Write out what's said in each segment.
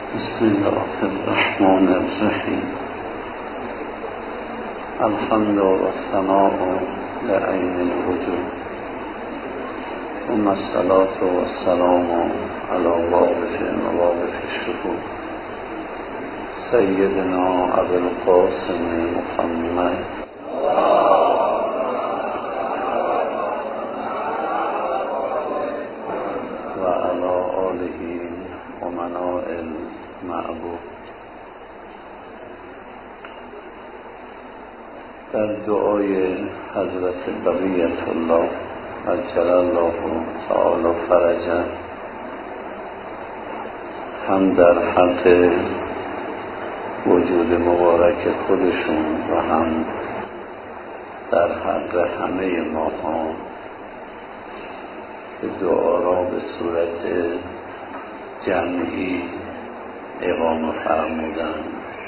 بسم الله الرحمن الرحیم. الحمد والثناء لعین الوجود، ثم الصلاة والسلام علی واقف مواقف الشهود سیدنا ابی القاسم محمد و علی آله امناء المعبود. در دعای حضرت بقیت الله عجل الله تعالی فرجه، هم در حق وجود مبارک خودشون و هم در حق همه ما که دعا را به صورت جمعی اقامه فرمودند.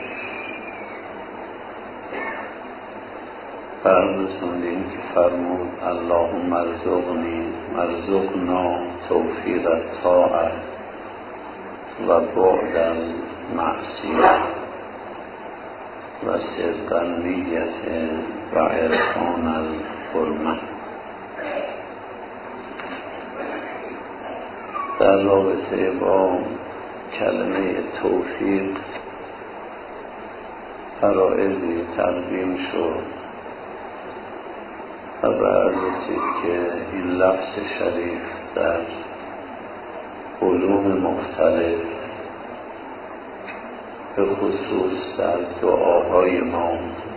فرمودیم که فرمود اللهم ارزقنا توفیق الطاعه و بعد المعصیه و صدق النیت و عرفان الحرمه. در رابطه با کلمه توفیق فرائضی تقدیم شد و بعد رسید که این لفظ شریف در علوم مختلف به خصوص در دعاهای ما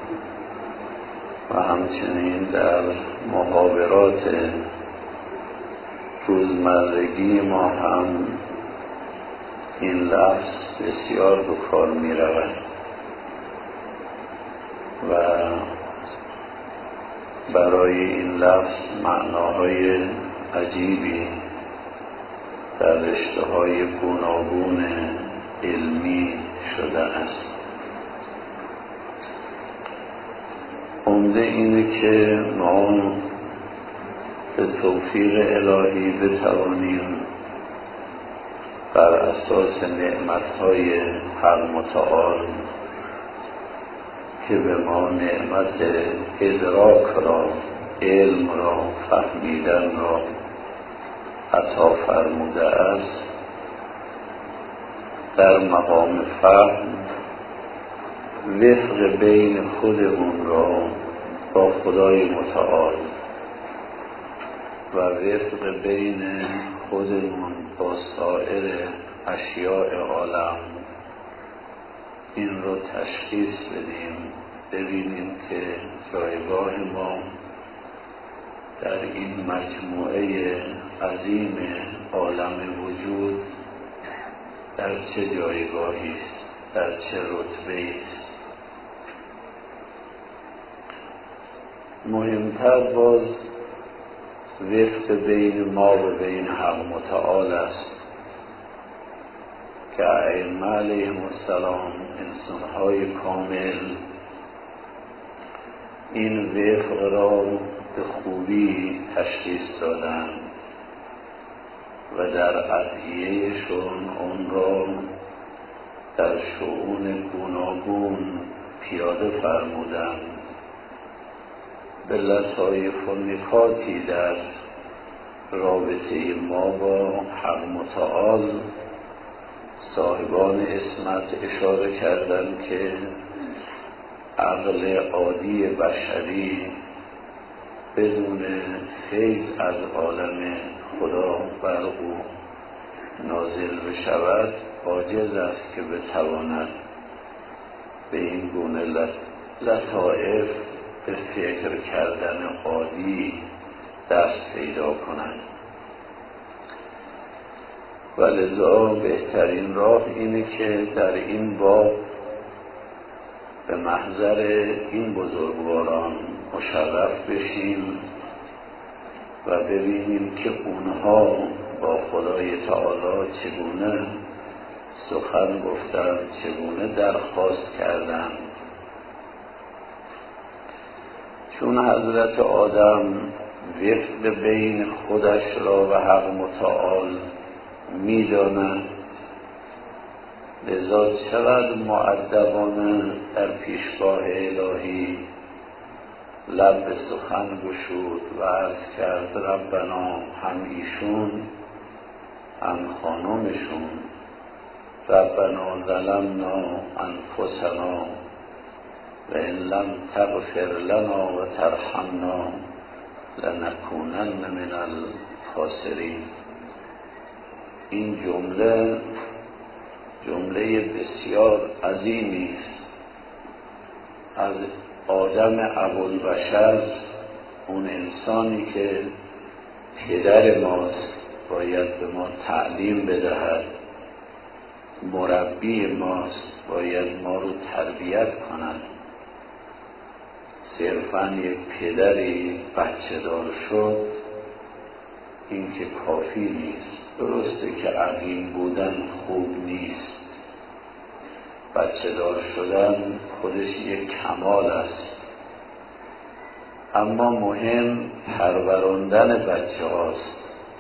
و همچنین در محاورات روزمرگی ما هم این لفظ بسیار به کار می رود و برای این لفظ معناهای عجیبی در رشته‌های گوناگون علمی شده است. عمده اینه که ما به توفیق الهی بتوانیم بر اساس نعمت‌های حق متعال که به ما نعمت ادراک را، علم را، فهمیدن را عطا فرموده است، در مقام فهم وفق بین خودمون را با خدای متعال و وفق بین خودمون با سایر اشیاء عالم این رو تشخیص بدیم، ببینیم که جایگاه ما در این مجموعه عظیم عالم وجود در چه جایگاهی است، در چه رتبه‌ای است. مهمتر باز وفق بین ما و بین حق متعال است که ائمه علیهم السلام، انسان‌های کامل، این وفق را به خوبی تشخیص دادند و در ادعیه‌شون اون را در شؤون گوناگون پیاده فرمودند. به لطایف و نکاتی در رابطه ما با حق متعال صاحبان عصمت اشاره کردند که عقل عادی بشری بدون فیض از عالم خدا بر او نازل بشود عاجز است که بتواند به این گونه لطایف به فکر کردن عادی دست پیدا کند و لذا بهترین راه اینه که در این باب به محضر این بزرگواران مشرف بشیم و ببینیم که اونها با خدای تعالی چگونه سخن گفتند، چگونه درخواست کردند. چون حضرت آدم وفق بین خودش را و حق متعال می‌داند لذا چقدر مؤدبانه در پیشگاه الهی لب به سخن گشود و عرض کرد ربنا هم ایشون هم خانمشون ربنا ظلمنا انفسنا و ان لم تغفر لنا و ترحمنا لنکونن من الخاسرین. این جمله بسیار عظیمی است از آدم ابوالبشر، اون انسانی که پدر ماست، باید به ما تعلیم بدهد، مربی ماست، باید ما رو تربیت کند. صرفاً یک پدری بچه دار شد این که کافی نیست. درسته که عقیم بودن خوب نیست، بچه دار شدن خودش یک کمال است، اما مهم پروراندن بچه هاست.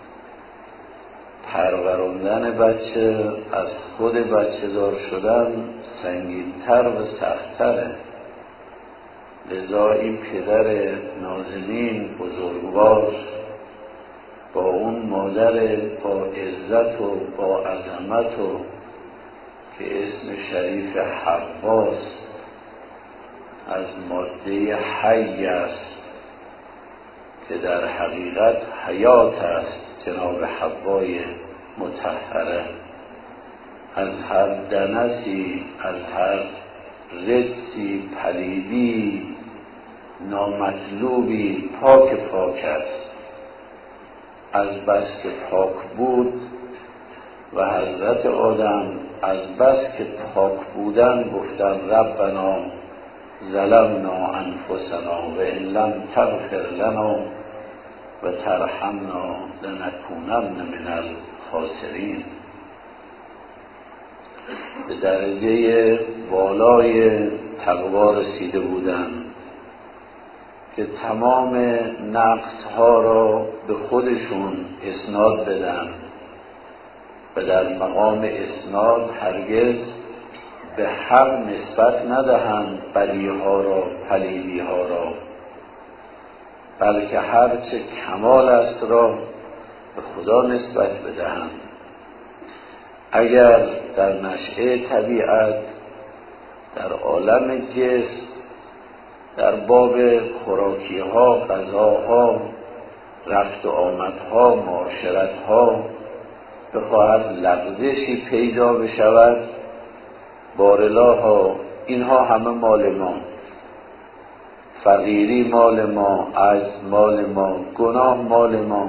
پروراندن بچه از خود بچه دار شدن سنگین‌تر و سخت‌تره. لذا این پدر نازنین بزرگوار با اون مادر با عزت و با عظمت و که اسم شریف حواست، از ماده حی است که در حقیقت حیات است، جناب حوای مطهره، از هر دنسی، از هر رجسی، پلیدی، نامطلوبی پاک است. از بس که پاک بود و حضرت آدم از بس که پاک بودن گفتن ربنا ظلمنا انفسنا و ان لم تغفر لنا و ترحمنا لنکونن من الخاسرین. به درجه بالای تقوا رسیده بودند که تمام نقص ها را به خودشون اسناد بدن و در مقام اسناد هرگز به حق نسبت ندهند بدی ها را، پلیدی ها را، بلکه هرچه کمال است را به خدا نسبت بدهند. اگر در نشأه طبیعت، در عالم جسم، در باب خوراکی ها، غذاها، رفت و آمدها، معاشرتها بخواهد لغزشی پیدا بشود، بارلاها اینها همه مال ما، فقیری مال ما، عجز مال ما، گناه مال ما،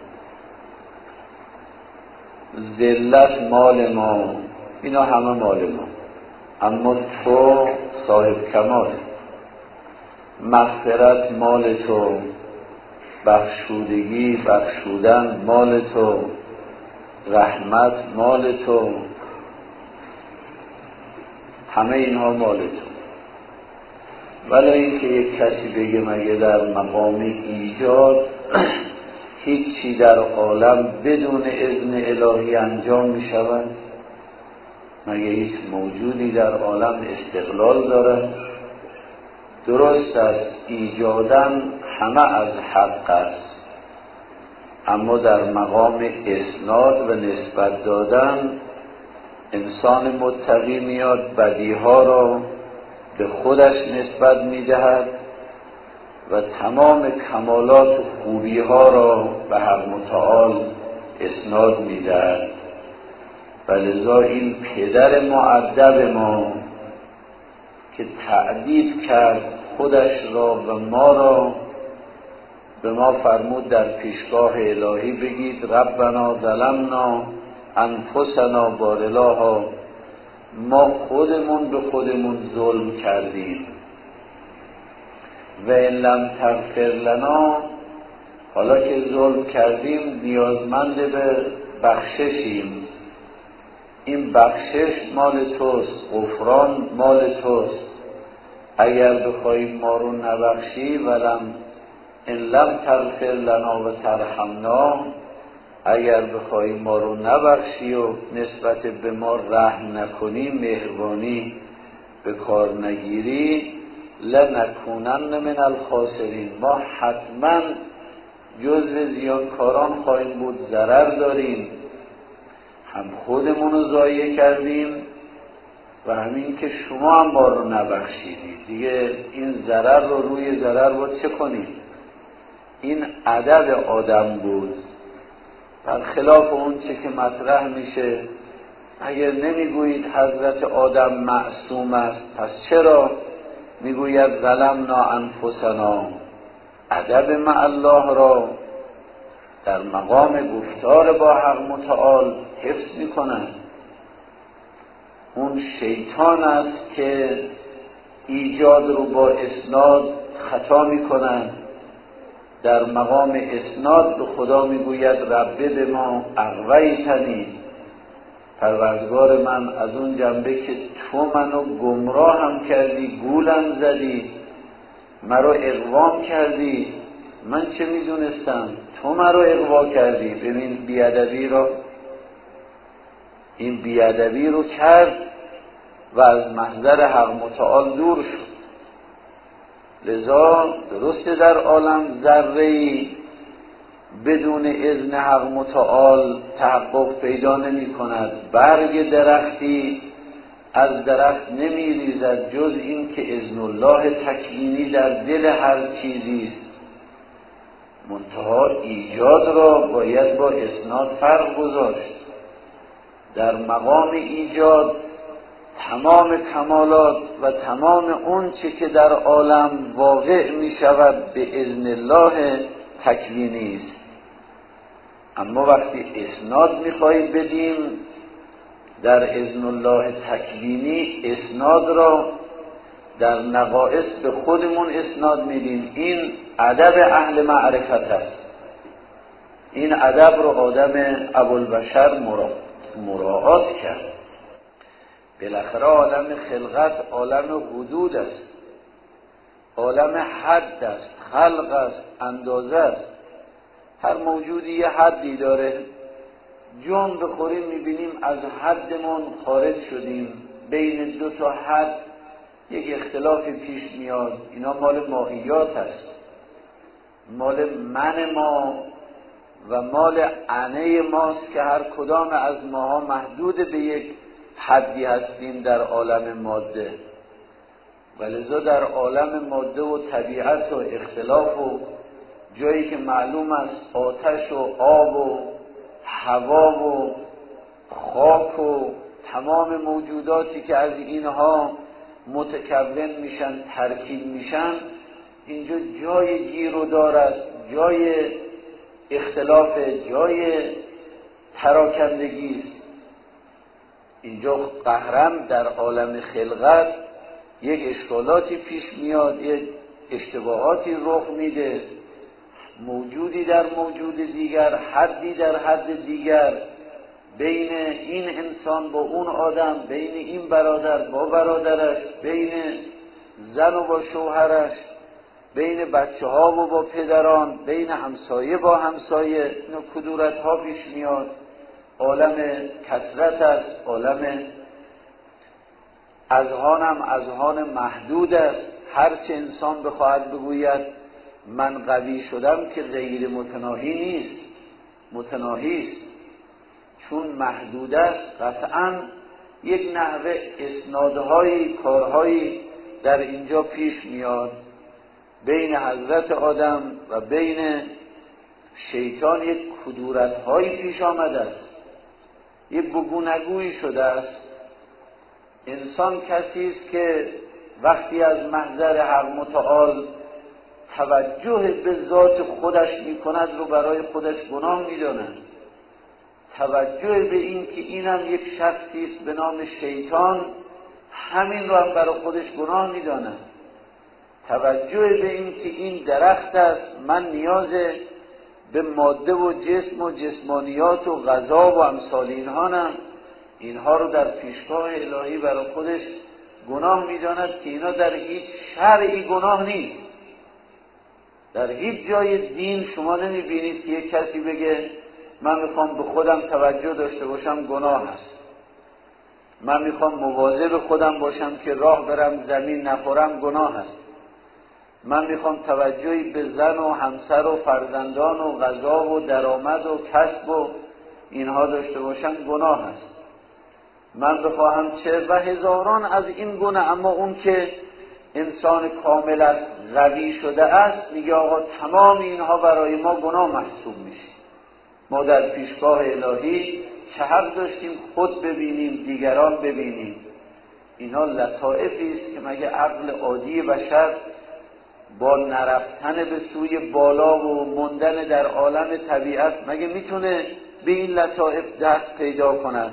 ذلت مال ما، اینا همه مال ما، اما تو صاحب کماله. مغفرت مال تو، بخشودگی، بخشودن مال تو، رحمت مال تو، همه اینها مال تو. ولی اینکه یک کسی بگه مگه در مقام ایجاد هیچی در عالم بدون اذن الهی انجام می شود؟ مگه هیچ موجودی در عالم استقلال دارد؟ درست است ایجادن همه از حق است، اما در مقام اسناد و نسبت دادن انسان متقی میاد بدیها را به خودش نسبت میدهد و تمام کمالات و خوبیها را به حق متعال اسناد میدهد. و لذا این پدر مؤدب ما که تأدیب کرد خودش را و ما را، به ما فرمود در پیشگاه الهی بگید ربنا ظلمنا انفسنا، بارلاها ما خودمون به خودمون ظلم کردیم، و ان لم تغفر لنا، حالا که ظلم کردیم نیازمند به بخششیم، این بخشش مال توست، غفران مال توست. اگر بخوایی ما رو نبخشی، ولم ان لم تغفر لنا و ترحمنا اگر بخوای ما رو نبخشی و نسبت به ما رحم نکنی، مهربانی به کار نگیری، لنکونن من الخاسرین، ما حتما جزو زیانکاران خواهیم بود، ضرر داریم، هم خودمون رو ضایع کردیم و همین که شما هم ما رو نبخشیدید. دیگه این ضرر رو روی ضرر رو چه کنیم؟ این ادب آدم بود، برخلاف اون چه که مطرح میشه. اگر نمیگویید حضرت آدم معصوم است، پس چرا میگوید ظلمنا انفسنا؟ ادب مع الله را در مقام گفتار با حق متعال حفظ میکنن. اون شیطان است که ایجاد رو با اسناد خطا میکنن. در مقام اسناد به خدا میگوید رب به ما اغویتنی، پروردگار من از اون جنبه که تو منو گمراه هم کردی، گولم زدی، مرا اغوام کردی، من چه میدونستم، تو مرا اغوا کردی. ببین بیادبی رو، این بیادبی رو کرد و از محضر حق متعال دور شد. لذا درسته در عالم ذره‌ای بدون اذن حق متعال تحقق پیدا نمی کند. برگ درختی از درخت نمی ریزد جز این که اذن الله تکوینی در دل هر چیزی است. منتها ایجاد را باید با اسناد فرق گذاشت. در مقام ایجاد تمام کمالات و تمام اون چه که در عالم واقع می شود به اذن الله تکوینی است. اما وقتی اسناد می خواهید بدیم در اذن الله تکوینی، اسناد را در نقائص به خودمون اسناد میدیم. این ادب اهل معرفت است. این ادب رو آدم ابوالبشر مراعات کرد. بالاخره عالم خلقت عالم حدود است، عالم حد است، خلق است، اندازه است. هر موجودی یه حدی داره. جون بخوریم میبینیم از حدمون خارج شدیم، بین دو تا حد یک اختلافی پیش میاد. اینا مال ماهیات است، مال من ما و مال عنه ماست که هر کدام از ماها محدود به یک حدی هستیم در عالم ماده. ولذا در عالم ماده و طبیعت و اختلاف و جایی که معلوم است آتش و آب و هوا و خاک و تمام موجوداتی که از اینها متکون میشن، ترکیب میشن، اینجا جای گیر و دار است، جای اختلاف، جای پراکندگی است. اینجا قهرن در عالم خلقت یک اشکالاتی پیش میاد، یک اشتباهاتی رخ میده، موجودی در موجود دیگر، حدی در حد دیگر، بین این انسان با اون آدم، بین این برادر با برادرش، بین زن و با شوهرش، بین بچه ها و با پدران، بین همسایه با همسایه، اینو کدورت ها پیش میاد. عالم کثرت است، عالم اذهانم اذهان محدود است. هرچه انسان بخواهد بگوید من قوی شدم که غیر متناهی نیست، متناهی است، چون محدود است. قطعاً یک نحوه اسنادهایی، کارهایی در اینجا پیش میاد. بین حضرت آدم و بین شیطان یک کدورت‌هایی پیش آمده است، یک بگونگویی شده است. انسان کسی است که وقتی از محضر حق متعال توجه به ذات خودش میکند رو برای خودش گناه میداند. توجه به این که اینم یک شخصی است به نام شیطان، همین رو هم برای خودش گناه میداند. توجه به این که این درخت است، من نیاز به ماده و جسم و جسمانیات و غذا و امثال اینها رو در پیشگاه الهی برای خودش گناه میداند که اینا در هیچ شرعی گناه نیست. در هیچ جای دین شما نمیبینید که یک کسی بگه من میخوام به خودم توجه داشته باشم گناه است. من میخوام مواظب خودم باشم که راه برم زمین نخورم گناه است. من میخوام توجهی به زن و همسر و فرزندان و غذا و درآمد و کسب و اینها داشته باشم گناه است. من بخواهم چه و هزاران از این گونه. اما اون که انسان کامل است، قوی شده است، میگه آقا تمام اینها برای ما گناه محسوب میشه. ما در پیشگاه الهی چه حق داشتیم خود ببینیم، دیگران ببینیم؟ اینها لطائفی است که مگه عقل عادی بشر با نرفتن به سوی بالا و موندن در عالم طبیعت مگه میتونه به این لطائف دست پیدا کند؟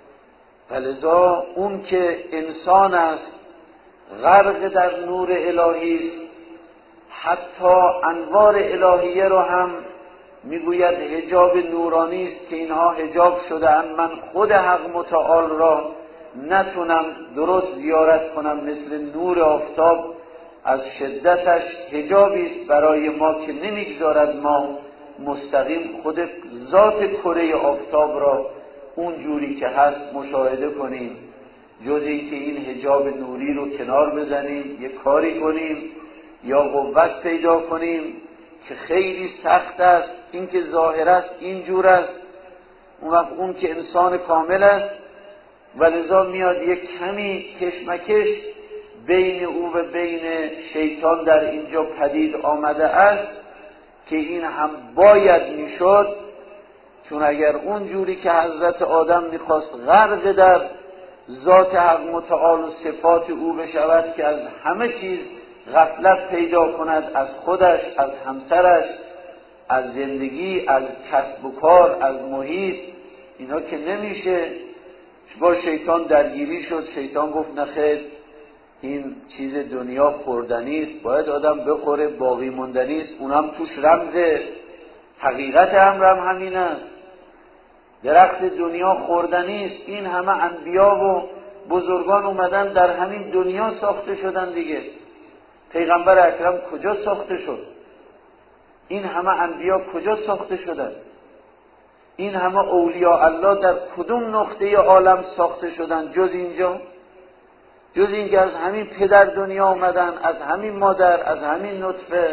فلذا اون که انسان است، غرق در نور الهی است، حتی انوار الهیه رو هم میگوید حجاب نورانی است که اینها حجاب شده ام. من خود حق متعال را نتونم درست زیارت کنم، مثل نور آفتاب از شدتش حجابی است برای ما که نمیگذارد ما مستقیم خود ذات کره آفتاب را اون جوری که هست مشاهده کنیم، جز این که این حجاب نوری رو کنار بزنیم، یک کاری کنیم یا قوت پیدا کنیم که خیلی سخت است. این که ظاهر است اینجور است، اون وقت اون که انسان کامل است. ولذا میاد یک کمی کشمکش بین او و بین شیطان در اینجا پدید آمده است که این هم باید میشد، چون اگر اون جوری که حضرت آدم میخواست غرق در ذات حق متعال و صفات او بشود که از همه چیز غفلت پیدا کند، از خودش، از همسرش، از زندگی، از کسب و کار، از محیط، اینا که نمیشه. با شیطان درگیری شد. شیطان گفت نخیر، این چیز دنیا خوردنی است، باید آدم بخوره، باقی موندنی است. اونم توش رمزه. حقیقت امرم همین است. درخت دنیا خوردنی است. این همه انبیا و بزرگان اومدن در همین دنیا ساخته شدن دیگه. پیغمبر اکرم کجا ساخته شد؟ این همه انبیا کجا ساخته شدن؟ این همه اولیاء الله در کدوم نقطه عالم ساخته شدن جز اینجا؟ جز این که از همین پدر دنیا آمدن، از همین مادر، از همین نطفه،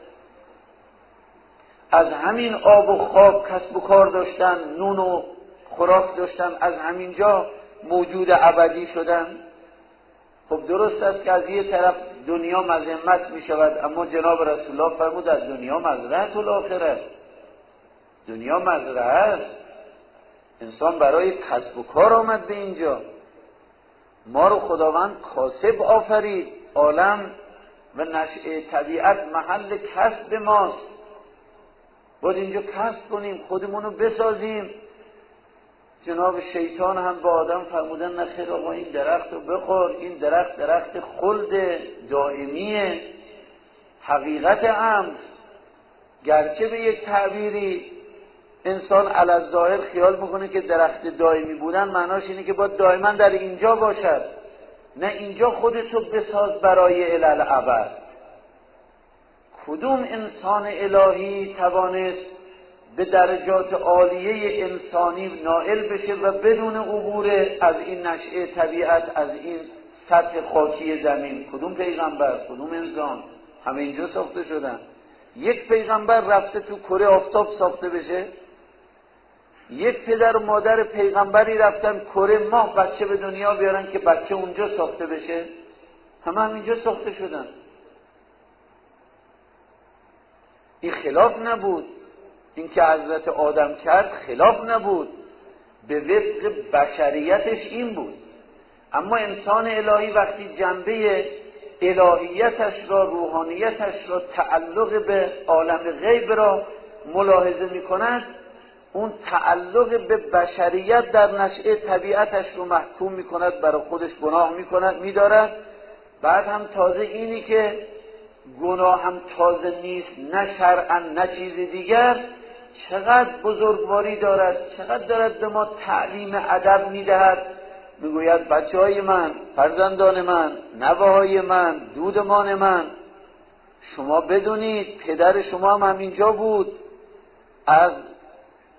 از همین آب و خواب کسب و کار داشتن، نون و خوراک داشتن، از همینجا موجود ابدی شدن. خب درست است که از یه طرف دنیا مذمت می شود، اما جناب رسول الله فرمود در دنیا مزرعه الاخره. دنیا مزرعه است. انسان برای کسب و کار آمد به اینجا. ما رو خداوند کاسب آفرید. عالم و نشأه طبیعت محل کسب ماست. باید اینجا کسب کنیم، خودمونو بسازیم. جناب شیطان هم با آدم فرمودن نخیر آقا این درخت رو بخور، این درخت خلد دائمیه. حقیقت امر گرچه به یک تعبیری انسان علی الظاهر خیال میکنه که درخت دائمی بودن معناش اینه که باید دائما در اینجا باشد. نه، اینجا خودتو بساز برای الالعبد. کدوم انسان الهی توانست به درجات عالیه انسانی نائل بشه و بدون عبور از این نشأه طبیعت، از این سطح خاکی زمین؟ کدوم پیغمبر، کدوم انسان؟ همه اینجا ساخته شدن. یک پیغمبر رفته تو کره آفتاب ساخته بشه؟ یک پدر و مادر پیغمبری رفتن کره ماه بچه به دنیا بیارن که بچه اونجا ساخته بشه؟ همه اینجا ساخته شدن. این خلاف نبود. این که حضرت آدم کرد خلاف نبود، به وفق بشریتش این بود. اما انسان الهی وقتی جنبه الهیتش را، روحانیتش را، تعلق به عالم غیب را ملاحظه می کند، اون تعلق به بشریت در نشأه طبیعتش رو محکوم می کند، برای خودش گناه می کند، می دارد. بعد هم تازه اینی که گناه هم تازه نیست، نه شرعاً نه چیز دیگر، چقدر بزرگواری دارد، چقدر دارد به ما تعلیم ادب می دهد. میگوید بچه‌های من، فرزندان من، نوه‌های من، دودمان من، شما بدونید پدر شما هم همینجا بود، از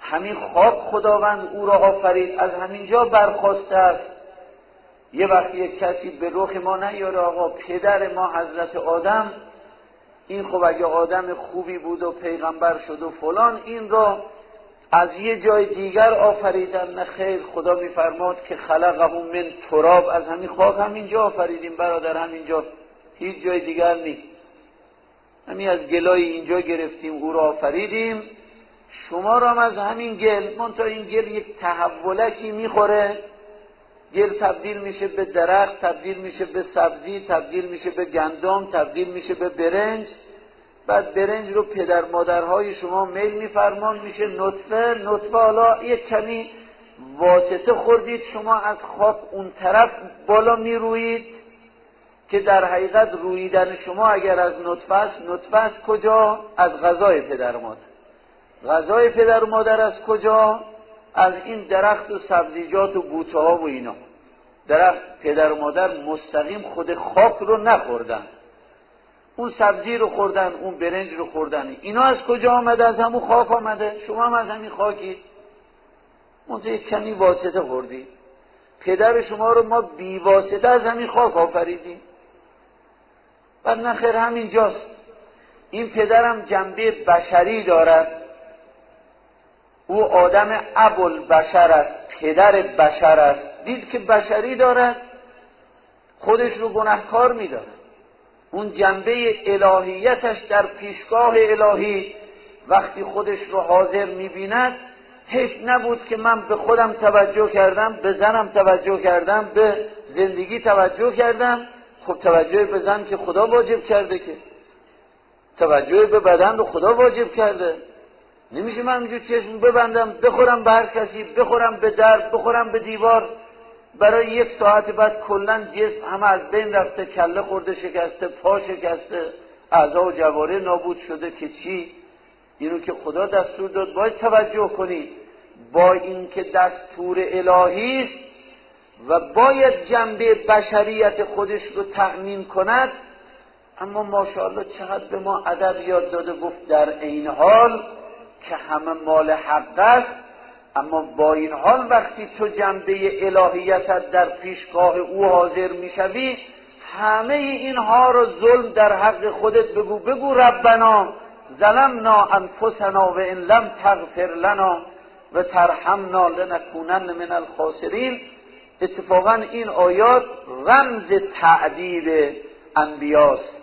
همین خاک خداوند او را آفرید، از همینجا برخواسته است. یه وقتی یک کسی به رخ ما نیاره آقا پدر ما حضرت آدم، این خب اگه آدم خوبی بود و پیغمبر شد و فلان، این را از یه جای دیگر آفریدن. نه خیر، خدا میفرماد که خلقهم من تراب، از همین خاک همینجا آفریدیم برادر، همینجا، هیچ جای دیگر نیست. همین از گلای اینجا گرفتیم او را آفریدیم، شما را هم از همین گل. منتها این گل یک تحولکی میخوره، گل تبدیل میشه به درخت، تبدیل میشه به سبزی، تبدیل میشه به گندم، تبدیل میشه به برنج. بعد برنج رو پدر مادرهای شما میل میفرمان میشه نطفه. نطفه حالا یک کمی واسطه خوردید شما از خاک اون طرف بالا میروید، که در حقیقت رویدن شما اگر از نطفه است، نطفه از کجا؟ از غذای پدر مادر. غذای پدر مادر از کجا؟ از این درخت و سبزیجات و بوته ها و اینا. درخت پدر و مادر مستقیم خود خاک رو نخوردن، اون سبزی رو خوردن، اون برنج رو خوردن. اینا از کجا آمده؟ از همون خاک آمده. شما هم از همین خاکی، منطقه یک کمی واسطه خوردی. پدر شما رو ما بی واسطه از همین خاک آفریدیم. بعد نخیر همین جاست. این پدرم جنبه بشری دارد، او آدم ابوالبشر است، پدر بشر است. دید که بشری دارد، خودش رو گناهکار می‌دارد. اون جنبه الهیتش در پیشگاه الهی وقتی خودش رو حاضر می‌بیند، حیف نبود که من به خودم توجه کردم، به زنم توجه کردم، به زندگی توجه کردم. خب توجه به زن که خدا واجب کرده، که توجه به بدن رو خدا واجب کرده. نمیشه من اینجور چشم ببندم بخورم به هر کسی، بخورم به در، بخورم به دیوار، برای یک ساعت بعد کلن جسم همه از بین رفته، کله خورده شکسته، پا شکسته، اعضا و جواره نابود شده. که چی؟ اینو که خدا دستور داد باید توجه کنی، با اینکه دستور الهی است و باید جنبه بشریت خودش رو تأمین کند، اما ماشاءالله چقدر به ما ادب یاد داده. گفت در این حال که همه مال حق است، اما با این حال وقتی تو جنبه الهیتت در پیشگاه او حاضر میشوی، همه اینها رو ظلم در حق خودت بگو. بگو ربنا ظلمنا انفسنا و ان لم تغفر لنا و ترحمنا لنکونن من الخاسرین. اتفاقا این آیات رمز تعدیب انبیاست.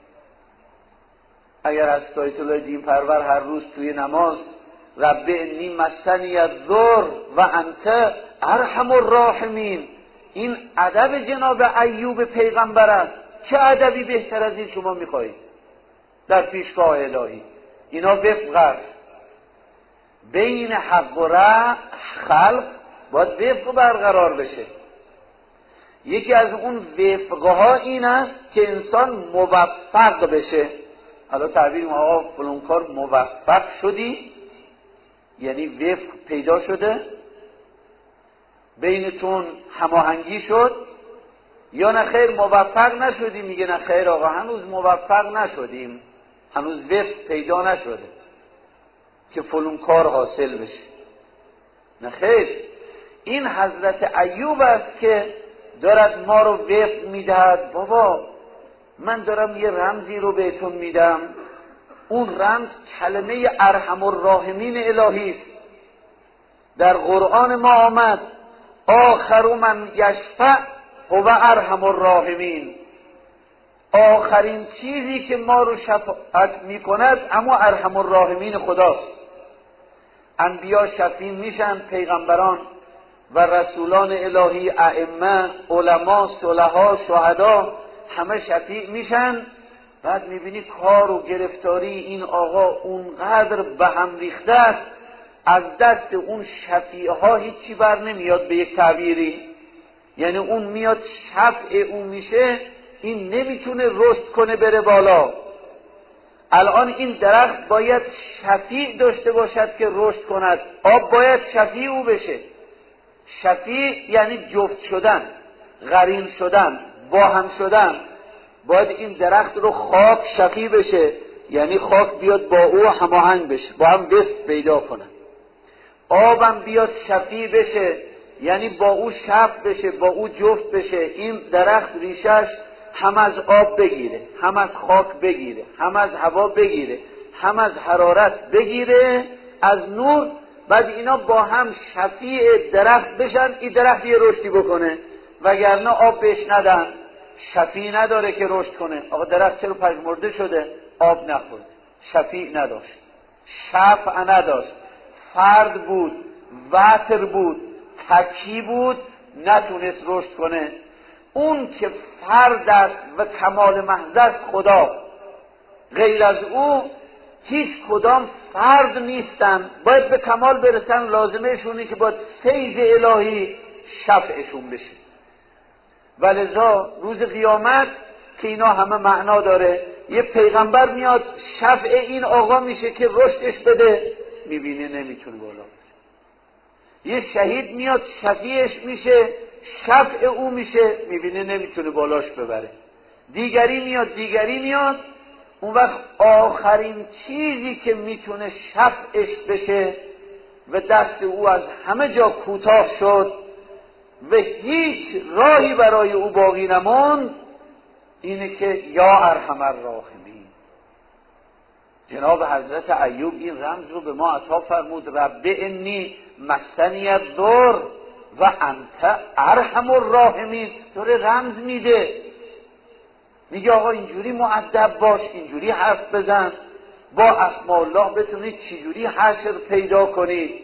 اگر از آیت الله دین پرور هر روز توی نماز رب انی مسنی الضر و انت ارحم الراحمین، این ادب جناب ایوب پیغمبر است. چه ادبی بهتر از این شما میخواهید در پیشگاه الهی؟ اینا وفق است. بین حق و خلق باید وفق برقرار بشه. یکی از اون وفقها این است که انسان موفق بشه. حالا تعبیر ما آقا فلان کار موفق شدی، یعنی وفق پیدا شده، بینتون هماهنگی شد، یا نه خیر موفق نشدی. میگه نه خیر آقا هنوز موفق نشدیم، هنوز وفق پیدا نشده که فلان کار حاصل بشه. نه خیر، این حضرت ایوب است که دارد ما رو وفق میدهد. بابا من دارم یه رمزی رو بهتون میدم، اون رمز کلمه ارحم الراحمین الهی است. در قرآن ما آمد آخر من یشفع هو ارحم الراحمین، آخرین چیزی که ما رو شفاعت میکند اما ارحم الراحمین خداست. انبیا شفیع میشن، پیغمبران و رسولان الهی، ائمه، علما، صلحا، شهدا، همه شفیع میشن. بعد میبینی کار و گرفتاری این آقا اونقدر به هم ریخته است، از دست اون شفیع ها هیچی بر نمیاد به یک تعبیری. یعنی اون میاد شفع اون میشه، این نمیتونه رشد کنه بره بالا. الان این درخت باید شفیع داشته باشد که رشد کند، آب باید شفیع او بشه. شفیع یعنی جفت شدن، قرین شدن، با هم شدن. باید این درخت رو خاک شفیع بشه، یعنی خاک بیاد با او هماهنگ بشه، با هم وفق پیدا کنن. آبم بیاد شفیع بشه، یعنی با او شفع بشه، با او جفت بشه. این درخت ریشش هم از آب بگیره، هم از خاک بگیره، هم از هوا بگیره، هم از حرارت بگیره، از نور، بعد اینا با هم شفیع درخت بشن، این درخت یه رشدی بکنه. وگرنه آب بهش ندن، شفیع نداره که رشد کنه. آقا درخت چرا پژمرده شده؟ آب نخورد، شفیع نداشت، شفع نداشت، فرد بود، وتر بود، تکی بود، نتونست رشد کنه. اون که فرد است و کمال محض است خدا، غیر از او هیچ کدام فرد نیستن، باید به کمال برسن. لازمه شونه که باید فیض الهی شفعشون بشه. ولذا روز قیامت که اینا همه معنا داره، یه پیغمبر میاد شفع این آقا میشه که رشدش بده، میبینه نمیتونه بالا بره. یه شهید میاد شفیعش میشه، شفع او میشه، میبینه نمیتونه بالاش ببره. دیگری میاد، اون وقت آخرین چیزی که میتونه شفعش بشه و دست او از همه جا کوتاه شد و هیچ راهی برای او باقی نموند، اینه که یا ارحم الراحمین. جناب حضرت ایوب این رمز رو به ما عطا فرمود: رب انی مسنی الضر و انت ارحم الراحمین. داره رمز میده، میگه آقا اینجوری مؤدب باش، اینجوری حرف بزن، با اسماء الله بتونید چجوری حشر پیدا کنید.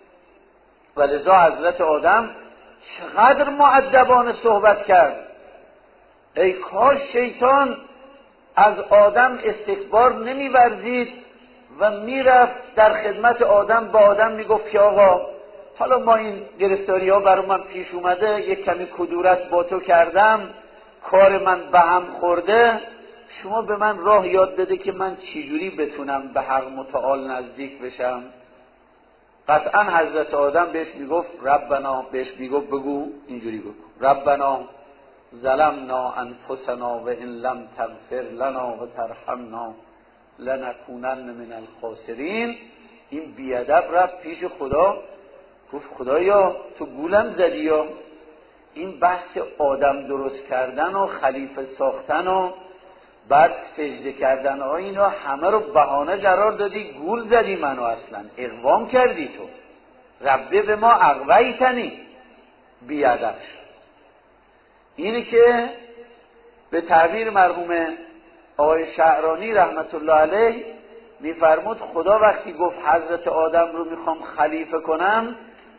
ولذا حضرت آدم چقدر مؤدبانه صحبت کرد. ای کاش شیطان از آدم استکبار نمی‌ورزید و میرفت در خدمت آدم، با آدم میگفت که آقا حالا ما این گرفتاری ها برای من پیش اومده، یک کمی کدورت با تو کردم، کار من به هم خورده، شما به من راه یاد بده که من چجوری بتونم به حق متعال نزدیک بشم. قطعا حضرت آدم بهش میگفت ربنا، بهش میگفت بگو اینجوری بگو: ربنا ظلمنا انفسنا و ان لم تغفر لنا و ترحمنا لنکونن من الخاسرین. این بیادب رفت پیش خدا، گفت خدایا تو گولم زدی. یا این بحث آدم درست کردن و خلیفه ساختن و بعد سجده کردن ها، اینا همه رو بهانه قرار دادی، گول زدی منو، اصلا اقوام کردی تو. ربه به ما اغویتنی، بیادب شد. اینی که به تعبیر مرحوم آقای شعرانی رحمت الله علیه میفرمود خدا وقتی گفت حضرت آدم رو میخوام خلیفه کنم،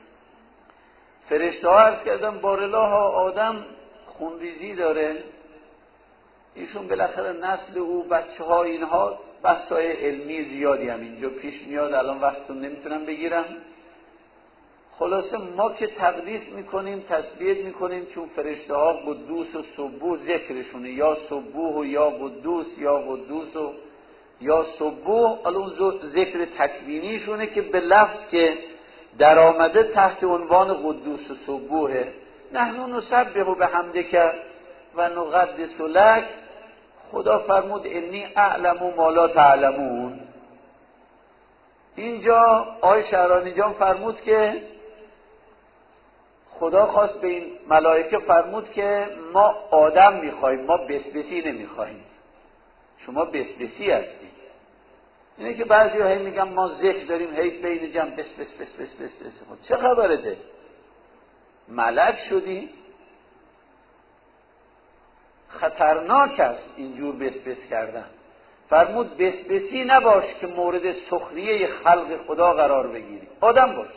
فرشته ها عرض کردن بارالله آدم خونریزی داره، ایشون بالاخره نسل او، بچه ها، اینها بحثای علمی زیادی هم اینجا پیش میاد، الان وقتتون نمیتونم بگیرم. خلاصه ما که تقدیس میکنیم، تسبیح میکنیم، چون فرشته ها قدوس و سبوح ذکرشونه، یا سبوح و یا قدوس، یا قدوس و یا سبوح. الان ذکر تکوینیشونه که به لفظ که در آمده تحت عنوان قدوس و سبوحه. نحن نسبح بحمدک و نقدس لک. خدا فرمود انی اعلم ما لا تعلمون. اینجا آقای شعرانی جان فرمود که خدا خواست به این ملائکه فرمود که ما آدم میخوایم، ما بسبسی نمیخوایم، شما بسبسی هستید. اینه که بعضی ها هی میگن ما ذکر داریم، هی بین جمع بس بس بس بس بس بس. چه خبره ده؟ ملک شدی؟ خطرناک است اینجور بسبس کردن. فرمود بسبسی نباش که مورد سخریه خلق خدا قرار بگیری، آدم باش.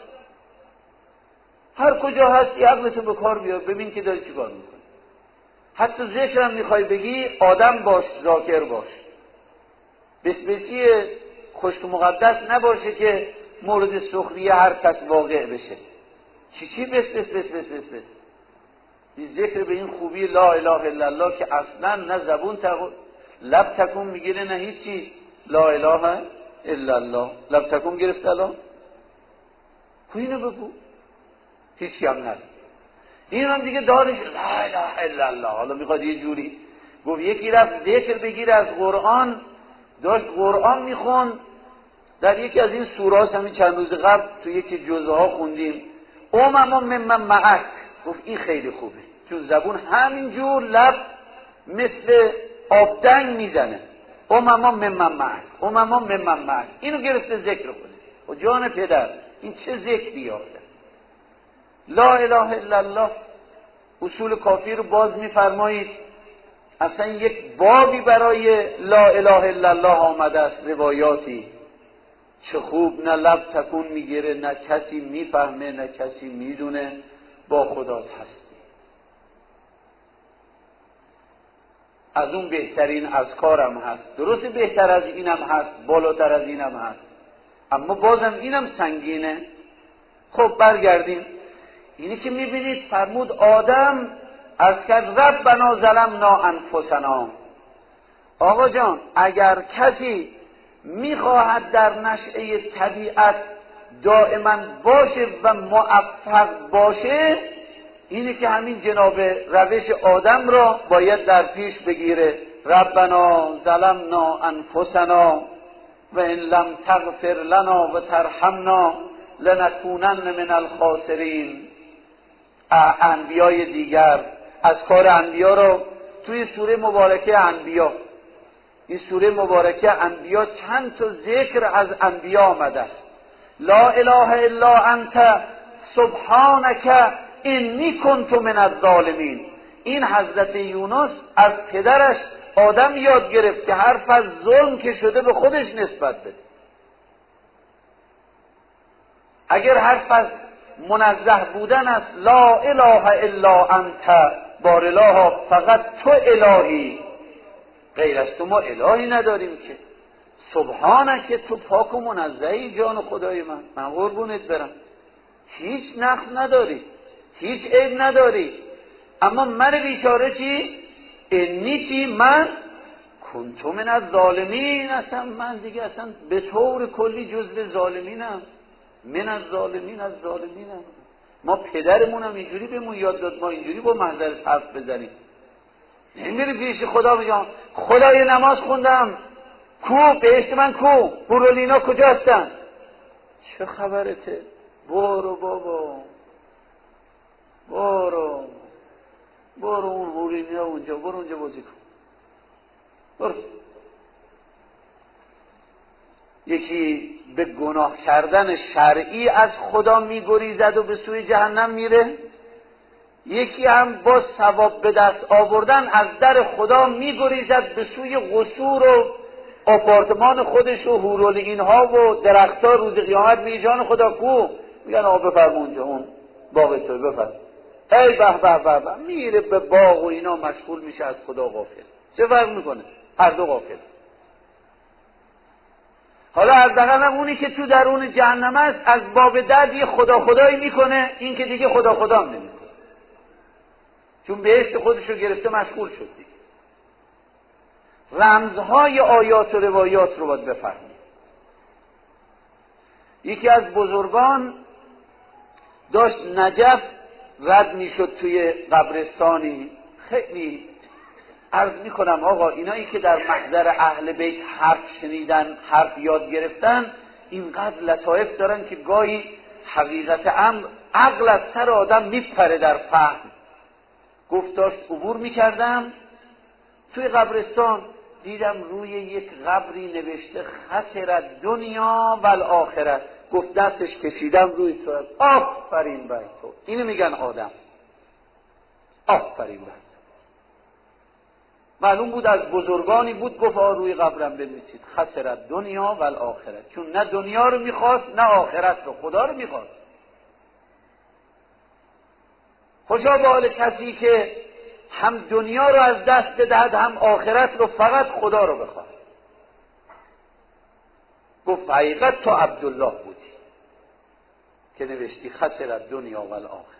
هر کجا هستی عقلتو به کار بیار، ببین که داری چی کار میکنی. حتی ذکرم میخوای بگی، آدم باش، ذاکر باش. بسبسی خشک مقدس نباشه که مورد سخریه هر کس واقع بشه. چی بس بس بس بس بس بس. این ذکر به این خوبی لا اله الا الله که اصلا نه زبون لب تکون میگیره نه هیچی. لا اله الا الله لب تکون گرفت الان؟ اینو بگو، هیچی هم نداره. این هم دیگه دارش لا اله الا الله. حالا میخواد یه جوری گفت، یکی رفت ذکر بگیره از قرآن، داشت قرآن میخوند، در یکی از این سوراست، همین چند روز قبل تو یکی جزء ها خوندیم ممن معک. گفت این خیلی خوبه، چون زبون همینجور لب مثل آبدنگ میزنه. ممن معک، اینو گرفته ذکر کنه. و جان پدر این چه ذکری آخه؟ لا اله الا الله. اصول کافی رو باز میفرمایید، اصلا یک بابی برای لا اله الا الله آمده است، روایاتی. چه خوب نه لب تکون میگیره، نه کسی میفهمه، نه کسی میدونه، با خدات هستی. از اون بهترین اذکارم هست، درست بهتر از اینم هست، بالاتر از اینم هست، اما بازم اینم سنگینه. خب برگردیم. اینی که میبینید فرمود آدم از کرد ربنا ظلمنا انفسنا. آقا جان، اگر کسی میخواهد در نشأه طبیعت دائما باشه و موفق باشه، اینه که همین جناب روش آدم را باید در پیش بگیره. ربنا ظلمنا انفسنا و ان لم تغفر لنا و ترحمنا لنکونن من الخاسرین. انبیای دیگر، از کار انبیا رو توی سوره مبارکه انبیا، این سوره مبارکه انبیا چند تا ذکر از انبیا آمده است. لا اله الا انت سبحانک انی کنت من الظالمین. این حضرت یونس از پدرش آدم یاد گرفت که حرف از ظلم که شده به خودش نسبت بده. اگر حرف از منزه بودن است، لا اله الا انت، بار اله، فقط تو الهی، غیر از تو ما الهی نداریم که. سبحانه که تو پاک و منزهی جان خدای من قربونت برم، هیچ نقص نداری، هیچ عیب نداری. اما من بیچاره چی؟ انی چی؟ من کنتو من الظالمین. اصلا من دیگه اصلا به طور کلی جزو ظالمینم. من الظالمین، از ظالمینم. ما پدرمونم اینجوری بهمون یاد داد ما اینجوری با محضرت حرف بزنیم. نمیری پیش خدا بگم خدای نماز خوندم، کو بهشت من کو، برولینا کجا هستن؟ چه خبرته؟ برو بابا، برو اون برولینا اونجا، برو اونجا بازی کن، برو. یکی به گناه کردن شرعی از خدا میگریزد و به سوی جهنم میره، یکی هم با ثواب به دست آوردن از در خدا میگریزد به سوی قصور و آپارتمان خودش و هورول اینها و درختها. روز قیامت میگه جان خدا کو؟ میگن آقا بفرم اونجا، اون باغ تو بفرم. ای به به به به، میره به باغ و اینا مشغول میشه، از خدا غافل. چه فرق میکنه؟ هر دو غافل. حالا از دقیقا اونی که تو درون جهنم است از باب درد یه خدا خدایی میکنه، این که دیگه خدا خدا هم نمیکنه، چون بهشت خودش رو گرفته مشغول شد دیگه. رمزهای آیات و روایات رو باید بفهمید. یکی از بزرگان داشت نجف رد میشد توی قبرستانی، خیلی عرض میکنم آقا اینایی که در محضر اهل بیت حرف شنیدن، حرف یاد گرفتن، اینقدر لطایف دارن که گاهی حقیقت امر عقل از سر آدم میپره در فهم. گفت داشت عبور میکردم توی قبرستان، دیدم روی یک قبری نوشته خسرت دنیا و الاخره. گفت دستش کشیدم روی صورت، آفرین بر تو. اینو میگن آدم، آفرین بر تو. معلوم بود از بزرگانی بود. گفت روی قبرم بنویسید خسرت دنیا و الاخره، چون نه دنیا رو میخواست نه آخرت رو، خدا رو میخواست. خوشا به حال کسی که هم دنیا رو از دست بدهد هم آخرت رو، فقط خدا رو بخواد. گفت حقیقت تو عبدالله بودی که نوشتی خسرت دنیا و الاخره.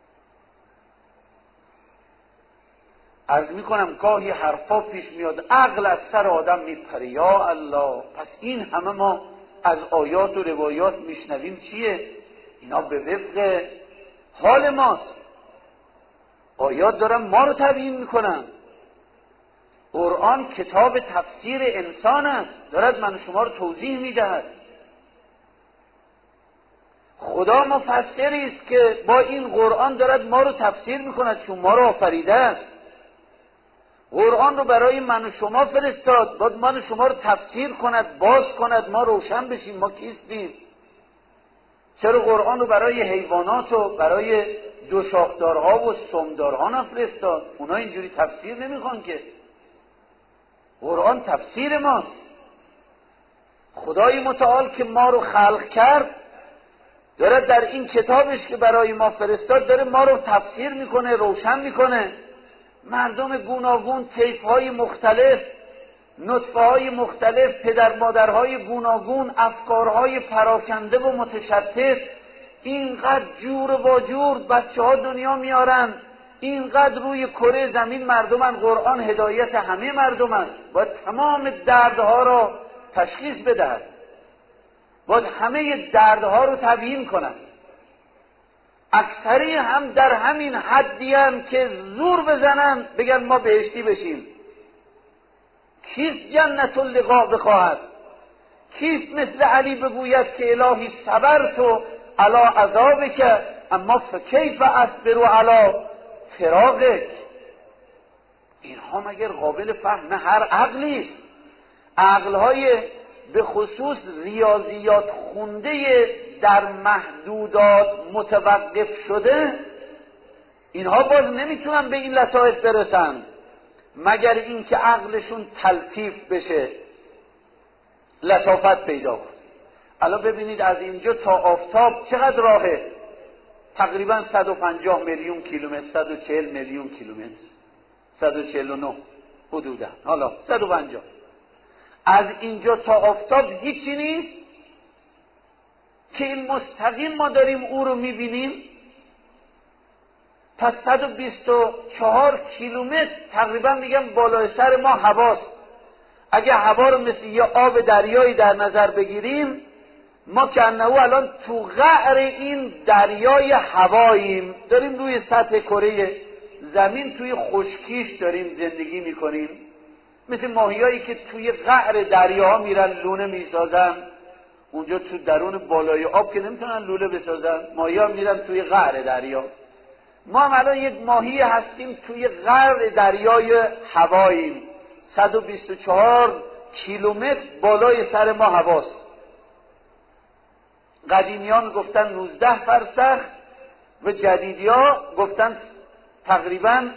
عرض میکنم گاهی حرفا پیش میاد عقل از سر آدم میپره. یا الله، پس این همه ما از آیات و روایات میشنویم چیه؟ اینا به وفق حال ماست. آیات دارن ما رو تبیین میکنن. قرآن کتاب تفسیر انسان است، دارد من و شما رو توضیح میدهد. خدا مفسری است که با این قرآن دارد ما رو تفسیر میکند، چون ما رو آفریده است. قرآن رو برای من و شما فرستاد، باید من و شما رو تفسیر کند، باز کند، ما روشن بشیم ما کیستیم. چرا قرآن رو برای حیوانات و برای دو شاخدارها و سمدارها نفرستاد؟ اونا اینجوری تفسیر نمیخوان که. قرآن تفسیر ماست. خدای متعال که ما رو خلق کرد داره در این کتابش که برای ما فرستاد داره ما رو تفسیر میکنه، روشن میکنه. مردم گوناگون، طیف‌های مختلف، نطفه‌های مختلف، پدر مادرهای گوناگون، افکارهای پراکنده و متشتت، اینقدر جور و واجور بچه‌ها دنیا میارن، اینقدر روی کره زمین مردمن. قرآن هدایت همه مردم است، باید تمام دردها را تشخیص بدهد، باید همه دردها رو تبیین کند. اکثری هم در همین حدی هم که زور بزنن بگن ما بهشتی بشیم. کیست جنت اللقا بخواهد؟ کیست مثل علی بگوید که الهی صبرت علی عذابک اما فکیف اصبر علی فراقک؟ اینها مگر قابل فهم؟ نه، هر عقلی است. عقلهای به خصوص ریاضیات خونده در محدودات متوقف شده، اینها باز نمیتونن به این لطایف برسن مگر اینکه عقلشون تلطیف بشه، لطافت پیدا کنه. الان ببینید از اینجا تا آفتاب چقدر راهه؟ تقریبا 150 میلیون کیلومتر، 140 میلیون کیلومتر، 149 حدودا، حالا 150. از اینجا تا آفتاب هیچی نیست که این مستقیم ما داریم او رو میبینیم. پس 124 کیلومتر تقریبا میگم بالای سر ما هواست. اگه هوا رو مثل یه آب دریایی در نظر بگیریم، ما کنه‌او الان تو قعر این دریای هواییم، داریم روی سطح کره زمین توی خشکیش داریم زندگی میکنیم، مثل ماهیایی که توی قعر دریاها میرن لونه میسازن. اونجا تو درون بالای آب که نمیتونن لوله بسازن، ماهی‌ها میرن توی قعر دریا. ما هم الان یک ماهی هستیم توی قعر دریای هواییم. 124 کیلومتر بالای سر ما هواست. قدیمیان گفتن 19 فرسخ و جدیدیا گفتن تقریبا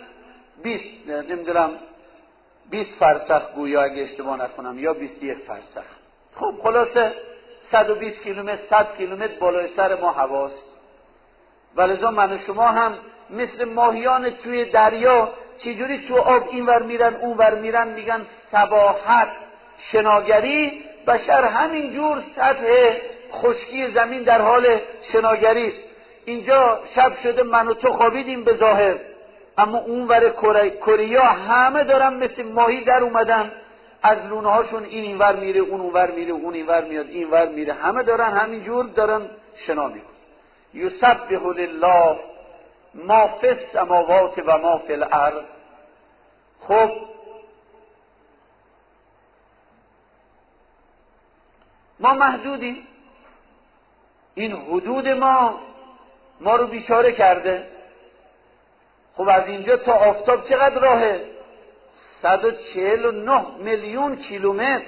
20 فرسخ گویا اگه اشتباه نکنم، یا 21 فرسخ. خب خلاصه 120 کیلومتر، 100 کیلومتر بالای سر ما هواست. ولذا من و شما هم مثل ماهیان توی دریا چجوری تو آب اینور میرن اونور میرن، میگن سباحت، شناگری. بشر همینجور سطح خشکی زمین در حال شناگری است. اینجا شب شده من و تو خوابیدیم به ظاهر، اما اونور کره همه دارن مثل ماهی در اومدن، از لونه هاشون این اینور میره، اون اونور میره، اون اینور میاد، اینور میره، همه دارن همینجور دارن شنا میکنن. یسبح لله ما فی السماوات و ما فی الارض. خب ما محدودیم، این حدود ما رو بیچاره کرده. خب از اینجا تا آفتاب چقدر راهه؟ 149 میلیون کیلومتر،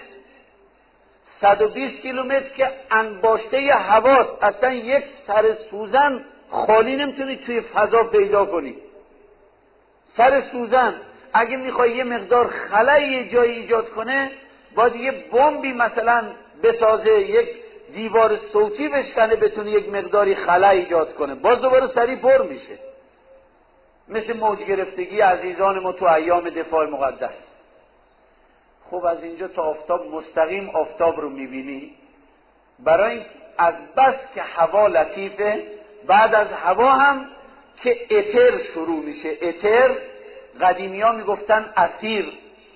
120 کیلومتر که انباشته هواست. اصلا یک سر سوزن خالی نمیتونی توی فضا پیدا کنی. سر سوزن اگه میخوای یه مقدار خلایی جایی ایجاد کنه، باید یه بمبی مثلا بسازه، یک دیوار صوتی بشکنه، بتونه یک مقداری خلا ایجاد کنه، باز دوباره سریع پر میشه. مثل موج گرفتگی عزیزان ما تو ایام دفاع مقدس. خب از اینجا تا آفتاب مستقیم آفتاب رو میبینی. برای این از بس که هوا لطیفه، بعد از هوا هم که اتر شروع میشه. اتر قدیمی ها میگفتن اثیر،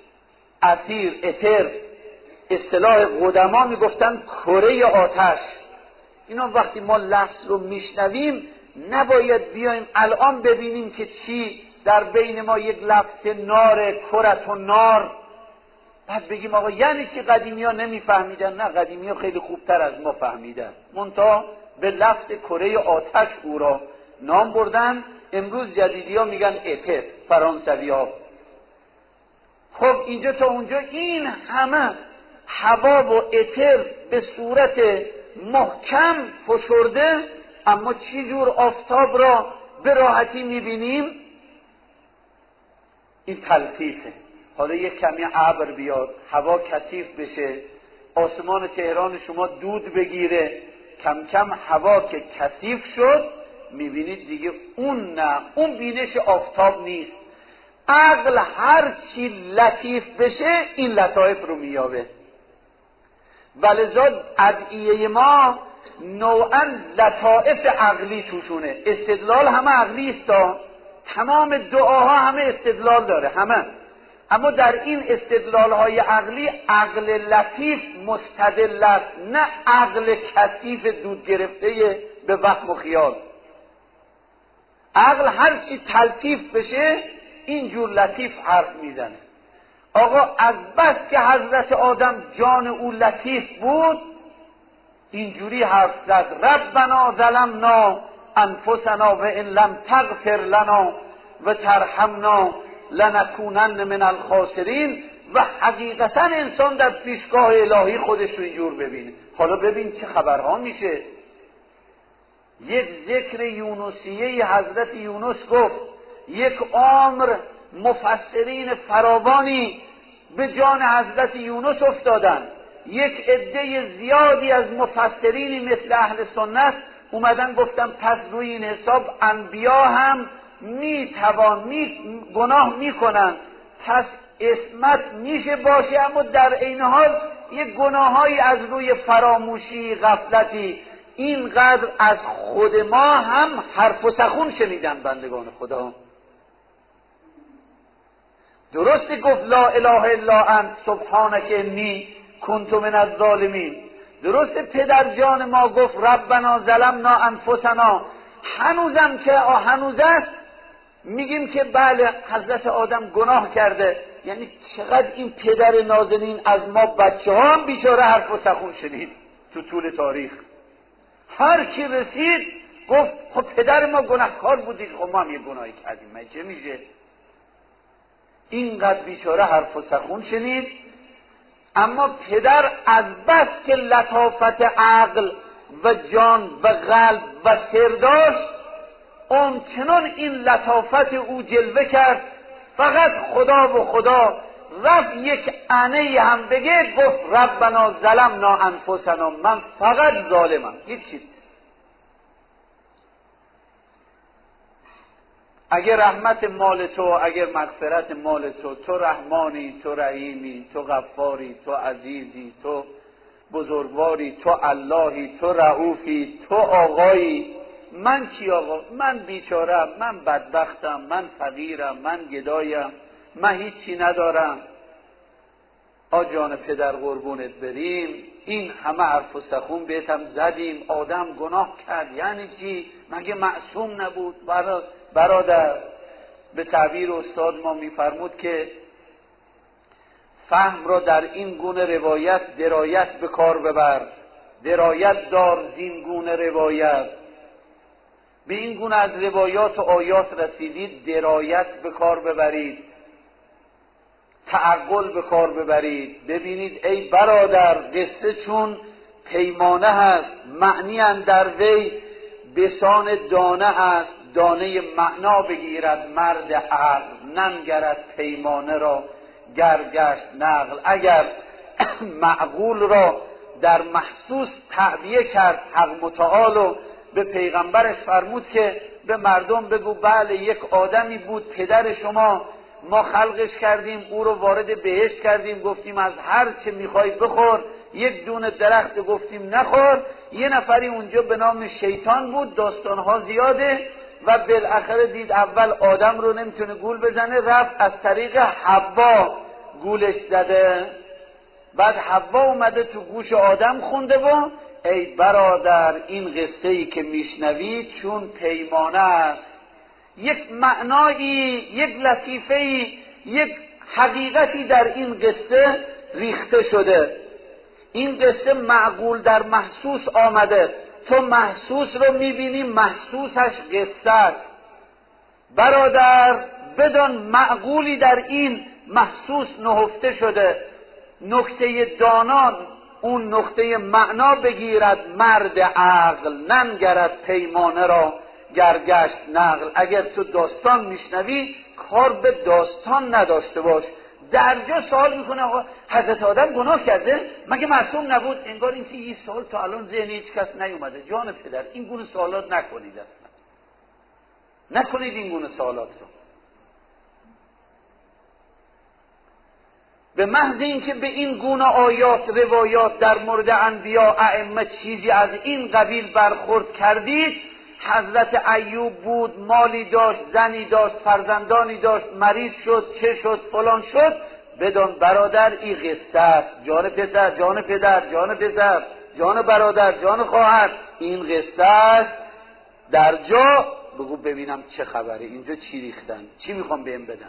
اتر اصطلاح قدما میگفتن کره آتش. اینا وقتی ما لفظ رو میشنویم نباید بیایم الان ببینیم که چی در بین ما یک لفظ نار، کرت و نار، بعد بگیم آقا یعنی چی؟ قدیمی ها نمیفهمیدن. نه، قدیمی ها خیلی خوبتر از ما فهمیدن، منتها به لفظ کره آتش او را نام بردن. امروز جدیدی ها میگن اتر، فرانسوی ها. خب اینجا تا اونجا این همه هوا و اتر به صورت محکم فشرده، اما چی جور آفتاب را به راحتی میبینیم؟ این تلطیفه. حالا یک کمی ابر بیاد، هوا کثیف بشه، آسمان تهران شما دود بگیره، کم کم هوا که کثیف شد میبینید دیگه اون نه، اون بینش آفتاب نیست. عقل هر چی لطیف بشه این لطایف رو مییابه. ولذا ادعیه ما نوعا لطائف عقلی توشونه. استدلال همه عقلی است، تمام دعاها همه استدلال داره همه، اما در این استدلال های عقلی عقل لطیف مستدل است، نه عقل کثیف دود گرفته به وهم و خیال. عقل هر چی تلطیف بشه اینجور لطیف حرف میزنه. آقا از بس که حضرت آدم جان او لطیف بود اینجوری حرف زد: ربنا ظلمنا انفسنا و ان لم تغفر لنا و ترحمنا لنکونن من الخاسرین. و حقیقتا انسان در پیشگاه الهی خودش رو اینجور ببینه. حالا ببین چه خبرها میشه. یک ذکر یونسیه حضرت یونس گفت، یک عمر مفسرین فراوانی به جان حضرت یونس افتادن، یک عده زیادی از مفسرینی مثل اهل سنت اومدن گفتن پس روی این حساب انبیا هم گناه میکنن، پس عصمت میشه باشه، اما در عین حال یک گناهایی از روی فراموشی، غفلتی. اینقدر از خود ما هم حرف و سخون شنیدن بندگان خدا. درسته گفت لا اله الا انت سبحانک انی کنت من الظالمین. درسته پدر جان ما گفت ربنا ظلمنا انفسنا. هنوزم که هنوز است میگیم که بله حضرت آدم گناه کرده. یعنی چقدر این پدر نازنین از ما بچه ها هم بیچاره حرف و سخون شنید تو طول تاریخ. هر کی رسید گفت خب پدر ما گناهکار بودی، خب ما هم یه گناهی کردیم، من چه میشه؟ اینقدر بیچاره حرف و سخون شنید. اما پدر از بس که لطافت عقل و جان و قلب و سر داشت، اون چنان این لطافت او جلوه کرد، فقط خدا و خدا رفت یک انه هم بگه گفت ربنا ظلمنا انفسنا، من فقط ظالمم، هیچ چیز. اگر رحمت مال تو، اگر مغفرت مال تو، تو رحمانی، تو رحیمی، تو غفاری، تو عزیزی، تو بزرگواری، تو اللهی، تو رؤوفی، تو آقایی. من چی آقا؟ من بیچارم، من بدبختم، من فقیرم، من گدایم، من هیچی ندارم. جان پدر قربونت بریم، این همه حرف و سخون بهتم زدیم، آدم گناه کرد یعنی چی؟ مگه معصوم نبود؟ برادر، به تعبیر استاد ما میفرمود که فهم را در این گونه روایت درایت به کار ببر، درایت دار زین گونه روایت. به این گونه از روایات و آیات رسیدید، درایت به کار ببرید، تعقل به کار ببرید. ببینید ای برادر، قصه چون پیمانه هست، معنی اندر وی بسان دانه هست، دانه معنا بگیرد مرد عقل، ننگرد پیمانه را گرگشت نقل. اگر معقول را در محسوس تعبیه کرد حق متعال و به پیغمبرش فرمود که به مردم بگو بله یک آدمی بود پدر شما، ما خلقش کردیم، او رو وارد بهشت کردیم، گفتیم از هر چه میخوای بخور، یک دونه درخت گفتیم نخور. یه نفری اونجا به نام شیطان بود، داستانها زیاده، و بالاخره دید اول آدم رو نمیتونه گول بزنه، رفت از طریق حوا گولش زده، بعد حوا اومده تو گوش آدم خونده و ای برادر این قصه ای که میشنوی چون پیمانه است، یک معنایی، یک لطیفه‌ای، یک حقیقتی در این قصه ریخته شده. این قصه معقول در محسوس آمده، تو محسوس رو میبینی، محسوسش قصه است. برادر بدان معقولی در این محسوس نهفته شده، نکته دانان اون نقطه معنا بگیرد، مرد عقل ننگرد پیمانه را گرگشت نقل. اگر تو داستان میشنوی کار به داستان نداشته باش. درجا سوال میکنه آقا حضرت آدم گناه کرده مگه معصوم نبود؟ انگار این که این سوال تا الان ذهن هیچ کس نیومده. جان پدر این گونه سوالات نکنید، اصلا نکنید این گونه سوالات رو. به محض اینکه به این گونه آیات روایات در مورد انبیا ائمه چیزی از این قبیل برخورد کردید، حضرت ایوب بود، مالی داشت، زنی داشت، فرزندانی داشت، مریض شد، چه شد، فلان شد، بدان برادر این قصه است. جان پسر، جان پدر، جان پسر، جان برادر، جان خواهر، این قصه است. در جا بگو ببینم چه خبره، اینجا چی ریختن، چی میخوام بهم بدن.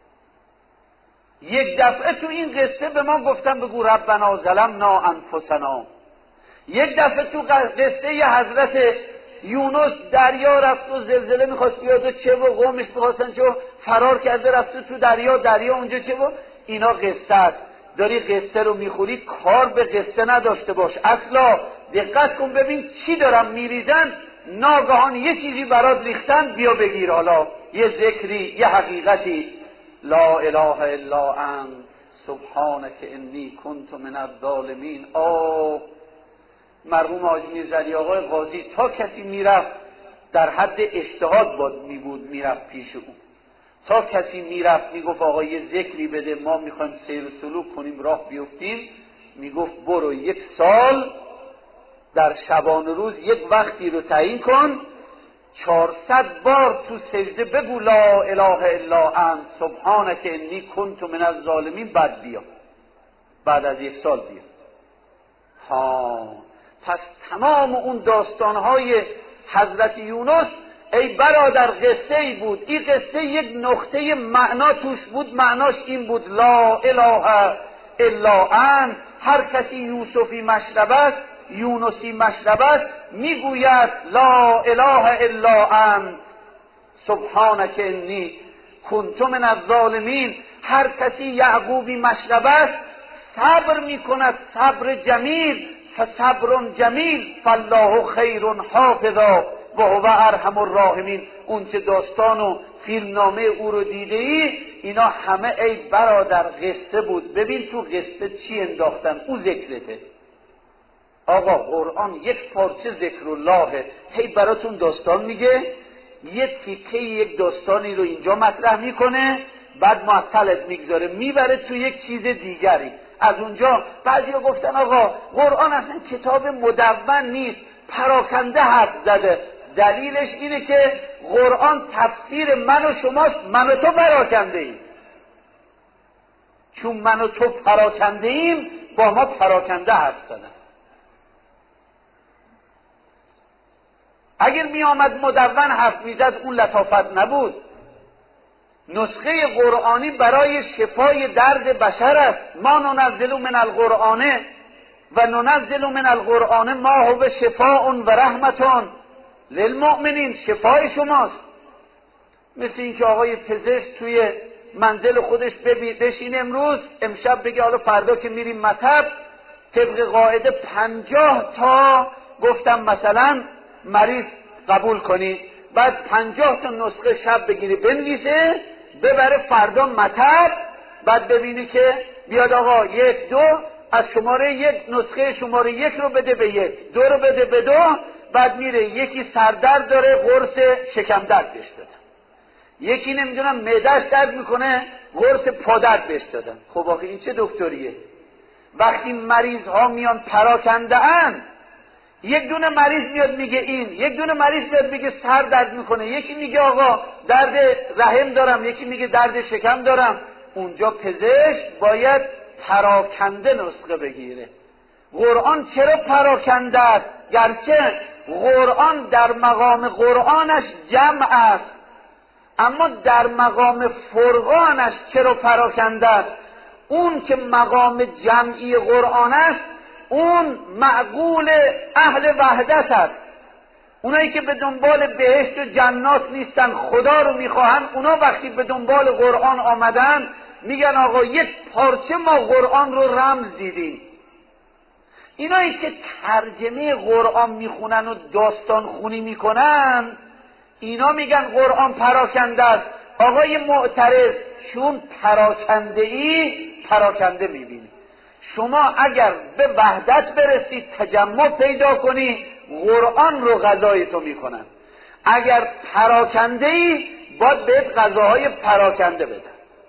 یک دفعه تو این قصه به ما گفتن بگو ربنا ظلمنا انفسنا. یک دفعه تو قصه حضرت یونس دریا رفت و زلزله میخواست بیاد و چه و قومش میخواستن چه و فرار کرده رفته تو دریا اونجا چه و اینا قصه است. داری قصه رو میخوری کار به قصه نداشته باش. اصلا دقت کن ببین چی دارن میریزن، ناگهان یه چیزی برات ریختن، بیا بگیر. حالا یه ذکری، یه حقیقتی، لا اله الا انت سبحانک انی کنت من الظالمین. مرحوم حاجی میرزعلی آقای قاضی تا کسی میرفت در حد اجتهاد بود میرفت پیش او، تا کسی میرفت میگفت آقا یه ذکری بده ما میخوایم سیر و سلوک کنیم راه بیفتیم، میگفت برو 1 سال در شبانه روز یک وقتی رو تعیین کن، 400 بار تو سجده بگو لا اله الا انت سبحانک انی کنت من الظالمین، بعد بیا، بعد از 1 سال بیا. پس تمام اون داستانهای حضرت یونس ای برادر قصه ای بود. این قصه یک نقطه معنا توش بود، معناش این بود لا اله الا انت. هر کسی یوسفی مشربه است، یونسی مشربه است، میگوید لا اله الا انت سبحانک انی کنت من الظالمین. هر کسی یعقوبی مشربه است، صبر میکند، صبر جمیل، فصبر جمیل فالله خیر حافظا و هو ارحم الراحمین. اون چه داستان و فیلمنامه او رو دیده ای، اینا همه ای برادر قصه بود. ببین تو قصه چی انداختن، او ذکرته. آقا قرآن یک پارچه ذکر اللهه، هی براتون داستان میگه، یه تیکه یک داستانی رو اینجا مطرح میکنه، بعد معطلت میگذاره میبره تو یک چیز دیگری. از اونجا بعضیا گفتن آقا قرآن اصلا کتاب مدون نیست، پراکنده حرف زده. دلیلش اینه که قرآن تفسیر من و شماست، من و تو پراکنده ایم. چون من و تو پراکنده ایم با ما پراکنده حرف زدن. اگر می آمد مدون حرف میزد اون لطافت نبود. نسخه قرآنی برای شفای درد بشر است. ما ننزل من القرآن و ننزل من القرآن ما هو شفاء و رحمتون للمؤمنین، شفای شماست. مثل این که آقای پزشک توی منزل خودش بشین امشب بگه حالا فردا که میریم مطب طبق قاعده 50 تا گفتم مثلا مریض قبول کنی، بعد 50 تا نسخه شب بگیری بنویسه ببره فردا مطب، بعد ببینی که بیاد آقا 1 2 از شماره 1 نسخه شماره 1 رو بده به 1، 2 رو بده به 2، بعد میره یکی سردرد داره قرص شکم درد بهش دادن، یکی نمیدونم معده‌اش درد میکنه قرص پادرد بهش دادن. خب آخه این چه دکتریه؟ وقتی مریض ها میان پراکنده ان، یک دونه مریض میاد میگه این، یک دونه مریض میاد میگه سر درد میکنه، یکی میگه آقا درد رحم دارم، یکی میگه درد شکم دارم. اونجا پزشک باید پراکنده نسخه بگیره. قرآن چرا پراکنده است؟ گرچه قرآن در مقام قرآنش جمع است، اما در مقام فرقانش چرا پراکنده است؟ اون که مقام جمعی قرآن است اون معقول اهل وحدت است، اونایی که به دنبال بهشت و جنات نیستن، خدا رو میخواهن، اونا وقتی به دنبال قرآن آمدن میگن آقا یک پارچه ما قرآن رو رمز دیدیم. اینایی که ترجمه قرآن میخونن و داستان خونی میکنن، اینا میگن قرآن پراکنده است. آقای معترض، چون پراکنده میبینی. شما اگر به وحدت برسید، تجمع پیدا کنی، قرآن رو غذای تو میکنن. اگر پراکنده ای، باید بهت غذاهای پراکنده بدن.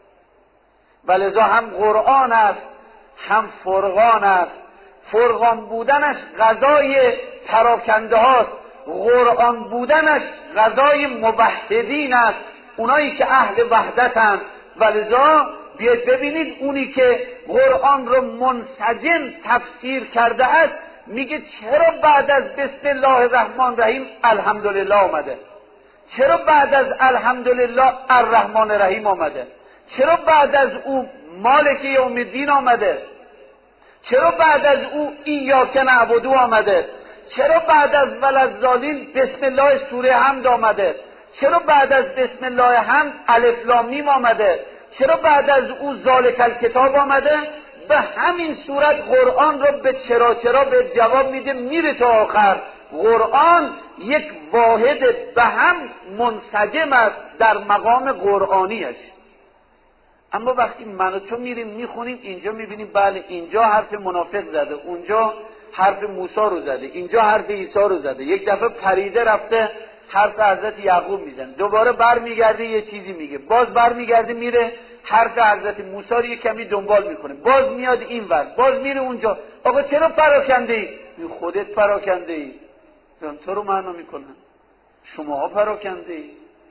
ولذا هم قرآن است، هم فرقان است. فرقان بودنش غذای پراکنده هاست، قرآن بودنش غذای موحدین است، اونایی که اهل وحدتند. ولذا بیاید ببینید اونی که قرآن رو منسجم تفسیر کرده است میگه چرا بعد از بسم الله الرحمن الرحیم الحمدلله آمده؟ چرا بعد از الحمدلله الرحمن الرحیم آمده؟ چرا بعد از او مالک یوم الدین آمده؟ چرا بعد از او ایاک نعبد آمده؟ چرا بعد از وللضالین بسم الله سوره حمد آمده؟ چرا بعد از بسم الله حمد الف لام میم آمده؟ چرا بعد از او ذالک الکتاب آمده؟ به همین صورت قرآن رو به چرا به جواب میده، میره تا آخر. قرآن یک واحد به هم منسجم است در مقام قرآنیش. اما وقتی من و تو میریم میخونیم، اینجا میبینیم بله اینجا حرف منافق زده، اونجا حرف موسی رو زده، اینجا حرف عیسی رو زده. یک دفعه پریده رفته حرف حضرت یعقوب میزنه، دوباره برمیگرده یه چیزی میگه، باز برمیگرده میره حرف حضرت موسی رو یه کمی دنبال میکنه، باز میاد این ور، باز میره اونجا. آقا چرا پراکنده ای؟ خودت پراکنده ای، تو رو معنا میکنن. شماها پراکنده ای.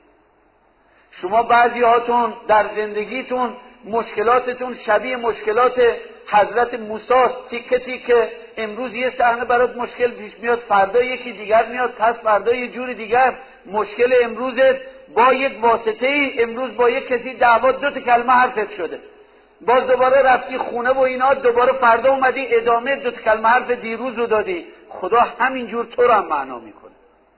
شما بعضی هاتون در زندگیتون مشکلاتتون شبیه مشکلات حضرت موسی است، تیکه تیکه. امروز یه صحنه برات مشکل پیش میاد، فردا یکی دیگر میاد، پس فردا یه جوری دیگر. مشکل امروزت با یک واسطه ای، امروز با یک کسی دعوا، 2 کلمه حرفت شده، باز دوباره رفتی خونه و اینا، دوباره فردا اومدی ادامه 2 کلمه حرف دیروز رو دادی. خدا همینجور تو رو هم معنا میکنه.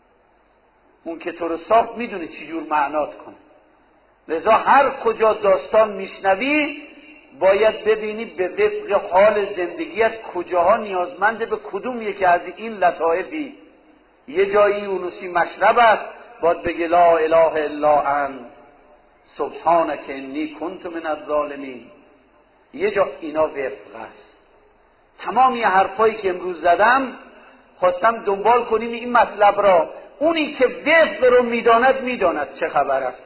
اون که تو رو ساخت میدونه چی جور معنات کنه. لذا هر کجا داستان میشنوی باید ببینی به وفق حال زندگیت کجاها نیازمنده به کدوم یکی از این لطائفی. یه جایی یونسی مشرب است، باید بگی لا اله الا انت سبحانک انی کنت من الظالمین. یه جا اینا وفق است. تمامی حرفایی که امروز زدم خواستم دنبال کنیم این مطلب را. اونی که وفق رو میداند چه خبر است.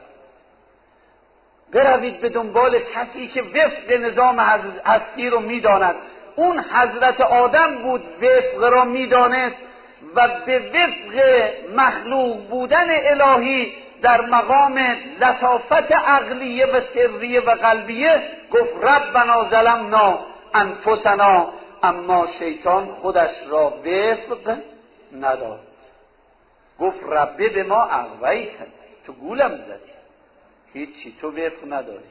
بروید به دنبال کسی که وفق نظام هستی رو میداند. اون حضرت آدم بود، وفق را میدانست و به وفق مخلوق بودن الهی در مقام لطافت عقلیه و سریه و قلبیه گفت ربنا ظلمنا انفسنا، اما شیطان خودش را وفق نداد. گفت ربه به ما اغویت، تو گولم زدی، هیچی، تو وفق نداری.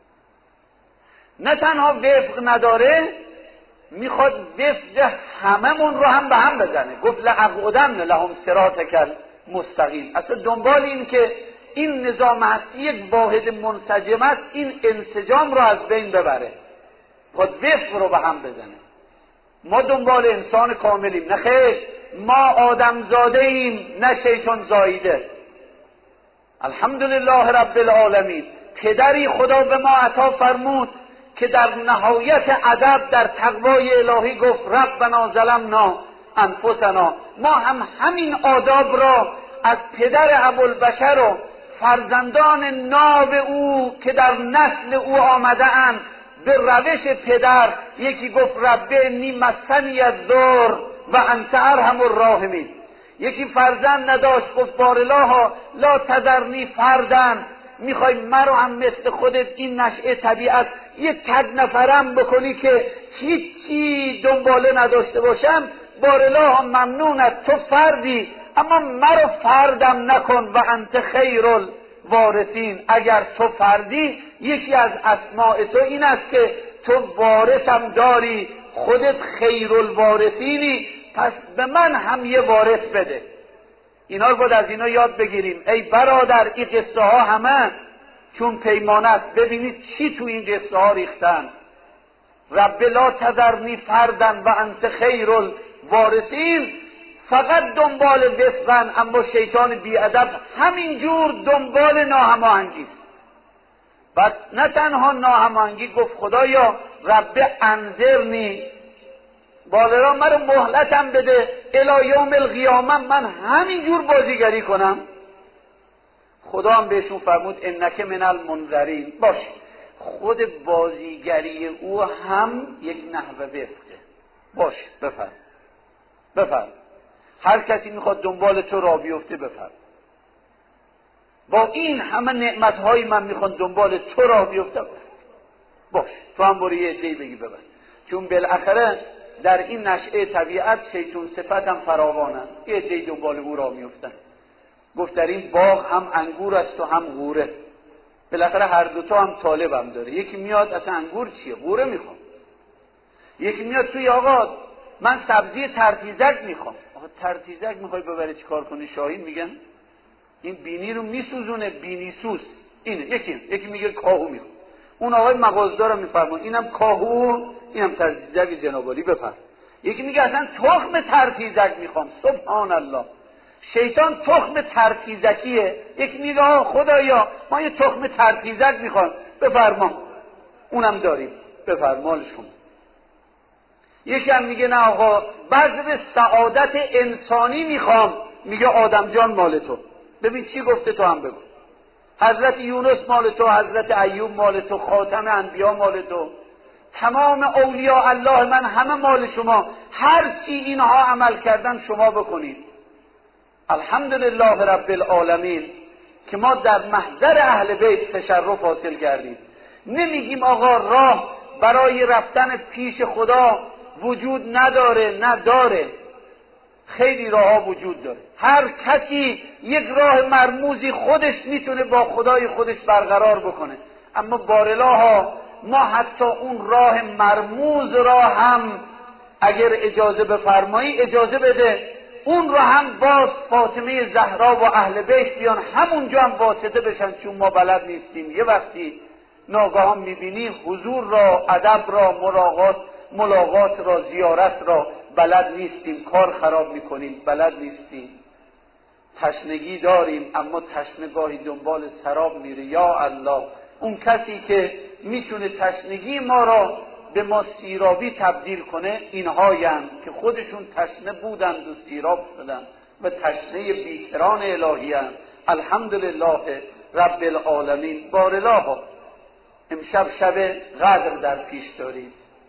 نه تنها وفق نداره، میخواد وفق هممون رو هم به هم بزنه. گفت لأقعدن لهم صراطک المستقیم. اصلا دنبال این که این نظام هستی یک واحد منسجم است، این انسجام رو از بین ببره، خود وفق رو به هم بزنه. ما دنبال انسان کاملیم، نه خیر، ما آدم زاده ایم، نه شیطان زاییده. الحمدلله رب العالمین. پدری خدا به ما عطا فرمود که در نهایت ادب در تقوای الهی گفت ربنا ظلمنا انفسنا. ما هم همین آداب را از پدر ابوالبشر و فرزندان ناب او که در نسل او آمده اند به روش پدر. یکی گفت رب انی مسنی الضر و انت ارحم الراحمین. یکی فرزند نداشت، گفت بارالله لا تذرنی فردن، میخوای مرا هم مثل خودت این نشأه طبیعت یک تک نفرم بکنی که هیچی دنباله نداشته باشم. بارالله ممنونت، تو فردی، اما مرا فردم نکن و انت خیر الوارثین. اگر تو فردی، یکی از اسماء تو این است که تو وارثم داری، خودت خیر الوارثینی، پس به من هم یه وارث بده. اینا رو باید از اینا یاد بگیریم. ای برادر این قصه ها همه چون پیمانه است. ببینید چی تو این قصه ها ریختن. رب لا تذرنی فردن و انت خیر الوارثین. فقط دنبال وفقن، اما شیطان بیادب همینجور دنبال ناهماهنگی است. بعد نه تنها ناهماهنگی، گفت خدایا رب انذرنی، بالا مرا مهلتم بده الی یوم القیامه، من همینجور بازیگری کنم. خدا هم بهشون فرمود انک من المنذرین. باش، خود بازیگری او هم یک نحوه وفقه. باش بفرم هر کسی میخواد دنبال تو راه بیفته بفرم. با این همه نعمتهای من میخوان دنبال تو راه بیفته باش، تو هم برو یه عده‌ای بگی ببر. چون بالاخره در این نشأه طبیعت شیطان صفت هم فراوانه، یه عده‌ای دنبال او راه میفتن. گفت در این باغ هم انگور است و هم غوره. بالاخره هر دوتا هم طالبم داره. یکی میاد اصلا انگور چیه؟ غوره میخوام. یکی میاد توی آقا من سبزی ترتیزک میخوام. آقا ترتیزک میخوای ببری چیکار کنی؟ شاهین میگن این بینی رو میسوزونه، بینی سوز. اینه. یکی میگه کاهو میخوام. اون آقای مغازه‌دار میفرمون اینم کاهو، اینم ترتیزک جنابالی بفرم. یکی میگه اصلا تخم ترتیزک میخوام. سبحان الله، شیطان تخم ترتیزکیه. یکی میگه خدایا ما یه تخم ترتیزک میخوام، بفرما، اونم داریم، بفرما مال شما. یکی هم میگه نه آقا بذر سعادت انسانی میخوام، میگه آدم جان مال تو. ببین چی گفته تو هم بگو. حضرت یونس مال تو، حضرت ایوب مال تو، خاتم انبیا مال تو، تمام اولیاء الله من همه مال شما. هر چی اینها عمل کردن شما بکنید. الحمدلله رب العالمین که ما در محضر اهل بیت تشرف حاصل کردیم. نمیگیم آقا راه برای رفتن پیش خدا وجود نداره، نه داره. خیلی راه ها وجود داره. هر کسی یک راه مرموزی خودش میتونه با خدای خودش برقرار بکنه. اما بارلاها ما حتی اون راه مرموز را هم اگر اجازه بفرمایی اجازه بده، اون رو هم باز فاطمه زهرا و اهل بیت بیان همونجا هم واسطه بشن، چون ما بلد نیستیم. یه وقتی ناگهان میبینی حضور را، ادب را، ملاقات را، زیارت را بلد نیستیم، کار خراب میکنیم، بلد نیستیم. تشنگی داریم اما تشنگاهی دنبال سراب میره. یا الله، اون کسی که میتونه تشنگی ما را به ما سیرابی تبدیل کنه اینهایم که خودشون تشنه بودند و سیراب شدن و تشنه بیکران الهی هستند. الحمدلله رب العالمین. بارلاها امشب شب قدر در پیش دارید،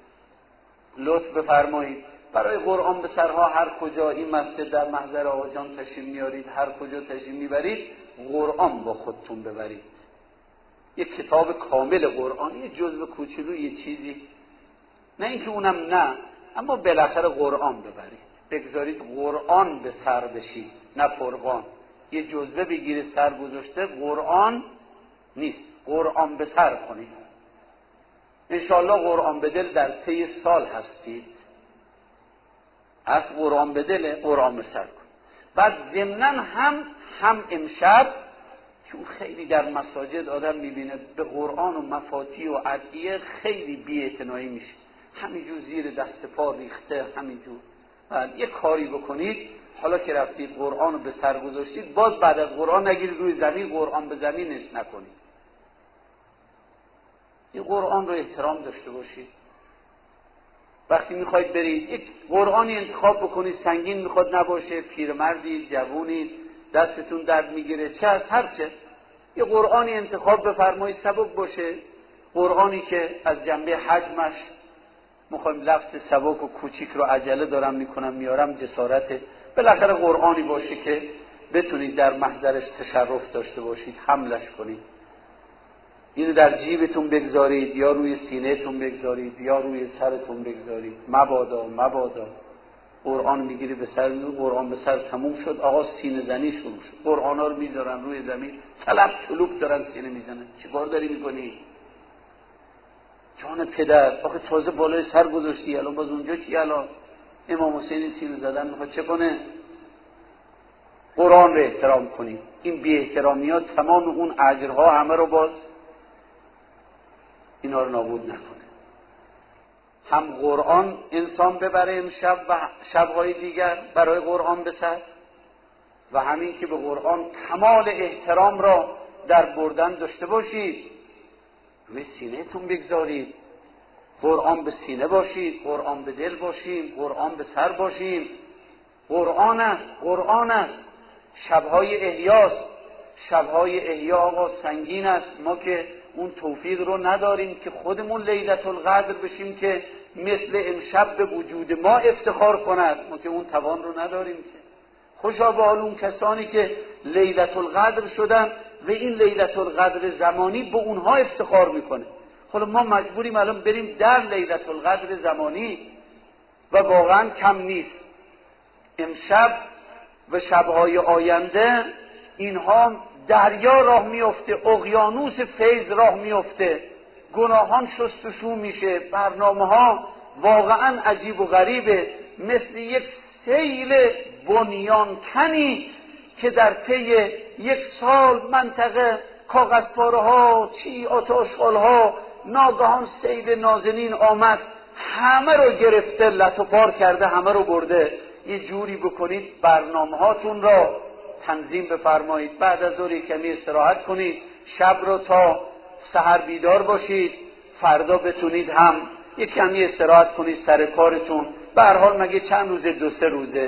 لطف بفرمایید برای قرآن به سرها هر کجا این مسجد در محضر آقا جان تشریف میارید، هر کجا تشریف میبرید قرآن با خودتون ببرید. یک کتاب کامل قرآن، یه جزو کوچولو، یه چیزی، نه اینکه اونم نه، اما بالاخره قرآن ببرید. بگذارید قرآن به سر بشید، نه فرقان. یه جزوه بگیره سر گذاشته قرآن نیست، قرآن به سر کنید. انشاءالله قرآن به دل در طی سال هستید. از قرآن به دل، قرآن به سر کن. بعد ضمناً هم امشب، چون خیلی در مساجد آدم میبینه به قرآن و مفاتیح و ادعیه خیلی بی‌اعتنایی میشه، همینجور زیر دست پا ریخته، همینجور. بعد یه کاری بکنید، حالا که رفتید قرآن رو به سر گذاشتید، باز بعد از قرآن نگیرید روی زمین قرآن به زمینش نکنید. این قرآن رو احترام داشته باشید. وقتی میخواید برید یک قرآنی انتخاب بکنید، سنگین میخواد نباشه، پیرمردید، جوونید، دستتون درد میگیره، چه هست هرچه، یه قرآنی انتخاب بفرمایید سبک باشه. قرآنی که از جنبه حجمش، میخوایم لفظ سبک و کوچیک رو عجله دارم میکنم میارم، جسارته، بالاخره قرآنی باشه که بتونید در محضرش تشرف داشته باشید، حملش کنید. اینو در جیبتون بگذارید یا روی سینه‌تون بگذارید یا روی سرتون بگذارید. مبادا قرآن میگیری به سر، قرآن به سر تموم شد، آقا سینه زنی شروع شد. قرآنا رو میذارن روی زمین، طلوب دارن سینه میزنن. چیکار داری میکنی؟ جان پدر، آخه تازه بالای سر گذاشتی، الان باز اونجا چی؟ الان امام حسین سینه زدن میخواد چه کنه؟ قرآن رو احترام کنیم. این بی احترامی ها تمام اون اجرها همه رو باز اینا رو نابود نکنه. هم قرآن انسان ببره امشب و شبهای دیگر برای قرآن به سر، و همین که به قرآن کمال احترام را در بردن داشته باشید، روی سینه تون بگذارید. قرآن به سینه باشید، قرآن به دل باشیم، قرآن به سر باشیم. قرآن است، قرآن است. شبهای احیاست. شبهای احیا آقا سنگین است. ما که اون توفیق رو نداریم که خودمون لیلة القدر بشیم که مثل امشب به وجود ما افتخار کند. ما که اون توان رو نداریم که. خوشا به حال اون کسانی که لیلة القدر شدن و این لیلة القدر زمانی به اونها افتخار میکنه. حالا ما مجبوریم الان بریم در لیلة القدر زمانی و واقعا کم نیست. امشب و شبهای آینده اینها دریا راه میفته، اقیانوس فیض راه میفته، گناهان شستشو میشه، برنامه ها واقعا عجیب و غریبه، مثل یک سیل بنیان کنی که در طی یک سال منطقه کاغذپاره ها، چی آتش‌آل ها، ناگهان سیل نازنین آمد، همه رو گرفته، لت و پار کرده، همه رو برده. یه جوری بکنید برنامه هاتون را تنظیم بفرمایید، بعد از ظهر کمی استراحت کنید، شب رو تا سحر بیدار باشید، فردا بتونید هم یک کمی استراحت کنید سر کارتون. به هر حال مگه چند روزه؟ 2-3 روزه،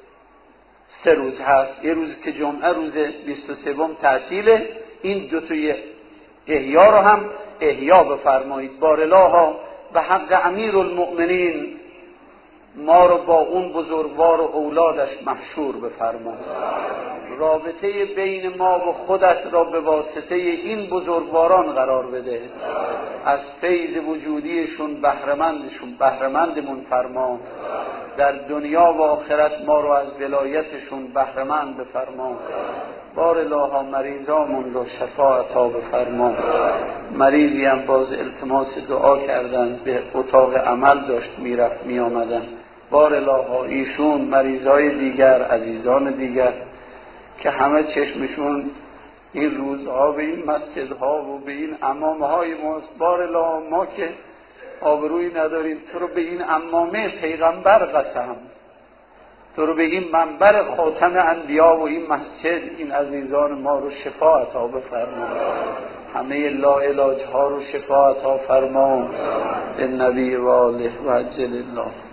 3 روز هست. یه روز که جمعه روز 23 تعطیله. این 2 تا احیا رو هم احیا بفرمایید. بارالله به حق امیرالمؤمنین ما رو با اون بزرگوار و اولادش محشور بفرما. رابطه بین ما و خودت را به واسطه این بزرگواران قرار بده. از فیض وجودیشون بهره‌مندمون فرما. در دنیا و آخرت ما رو از ولایتشون بهره‌مند بفرما. بارالله مریضامون رو شفا عطا بفرما. مریضی هم باز التماس دعا کردن، به اتاق عمل داشت میرفت می آمدن. بارالله ایشون، مریضای دیگر، عزیزان دیگر که همه چشمشون این روزها به این مسجدها و به این عمامه های ماست. بارالله ما که آبرویی نداریم، تو رو به این عمامه پیغمبر قسم، تو رو به این منبر خاتم انبیا و این مسجد، این عزیزان ما رو شفا عطا بفرما. همه لاعلاج ها رو شفا عطا فرما. به نبی و آله و عجل الله.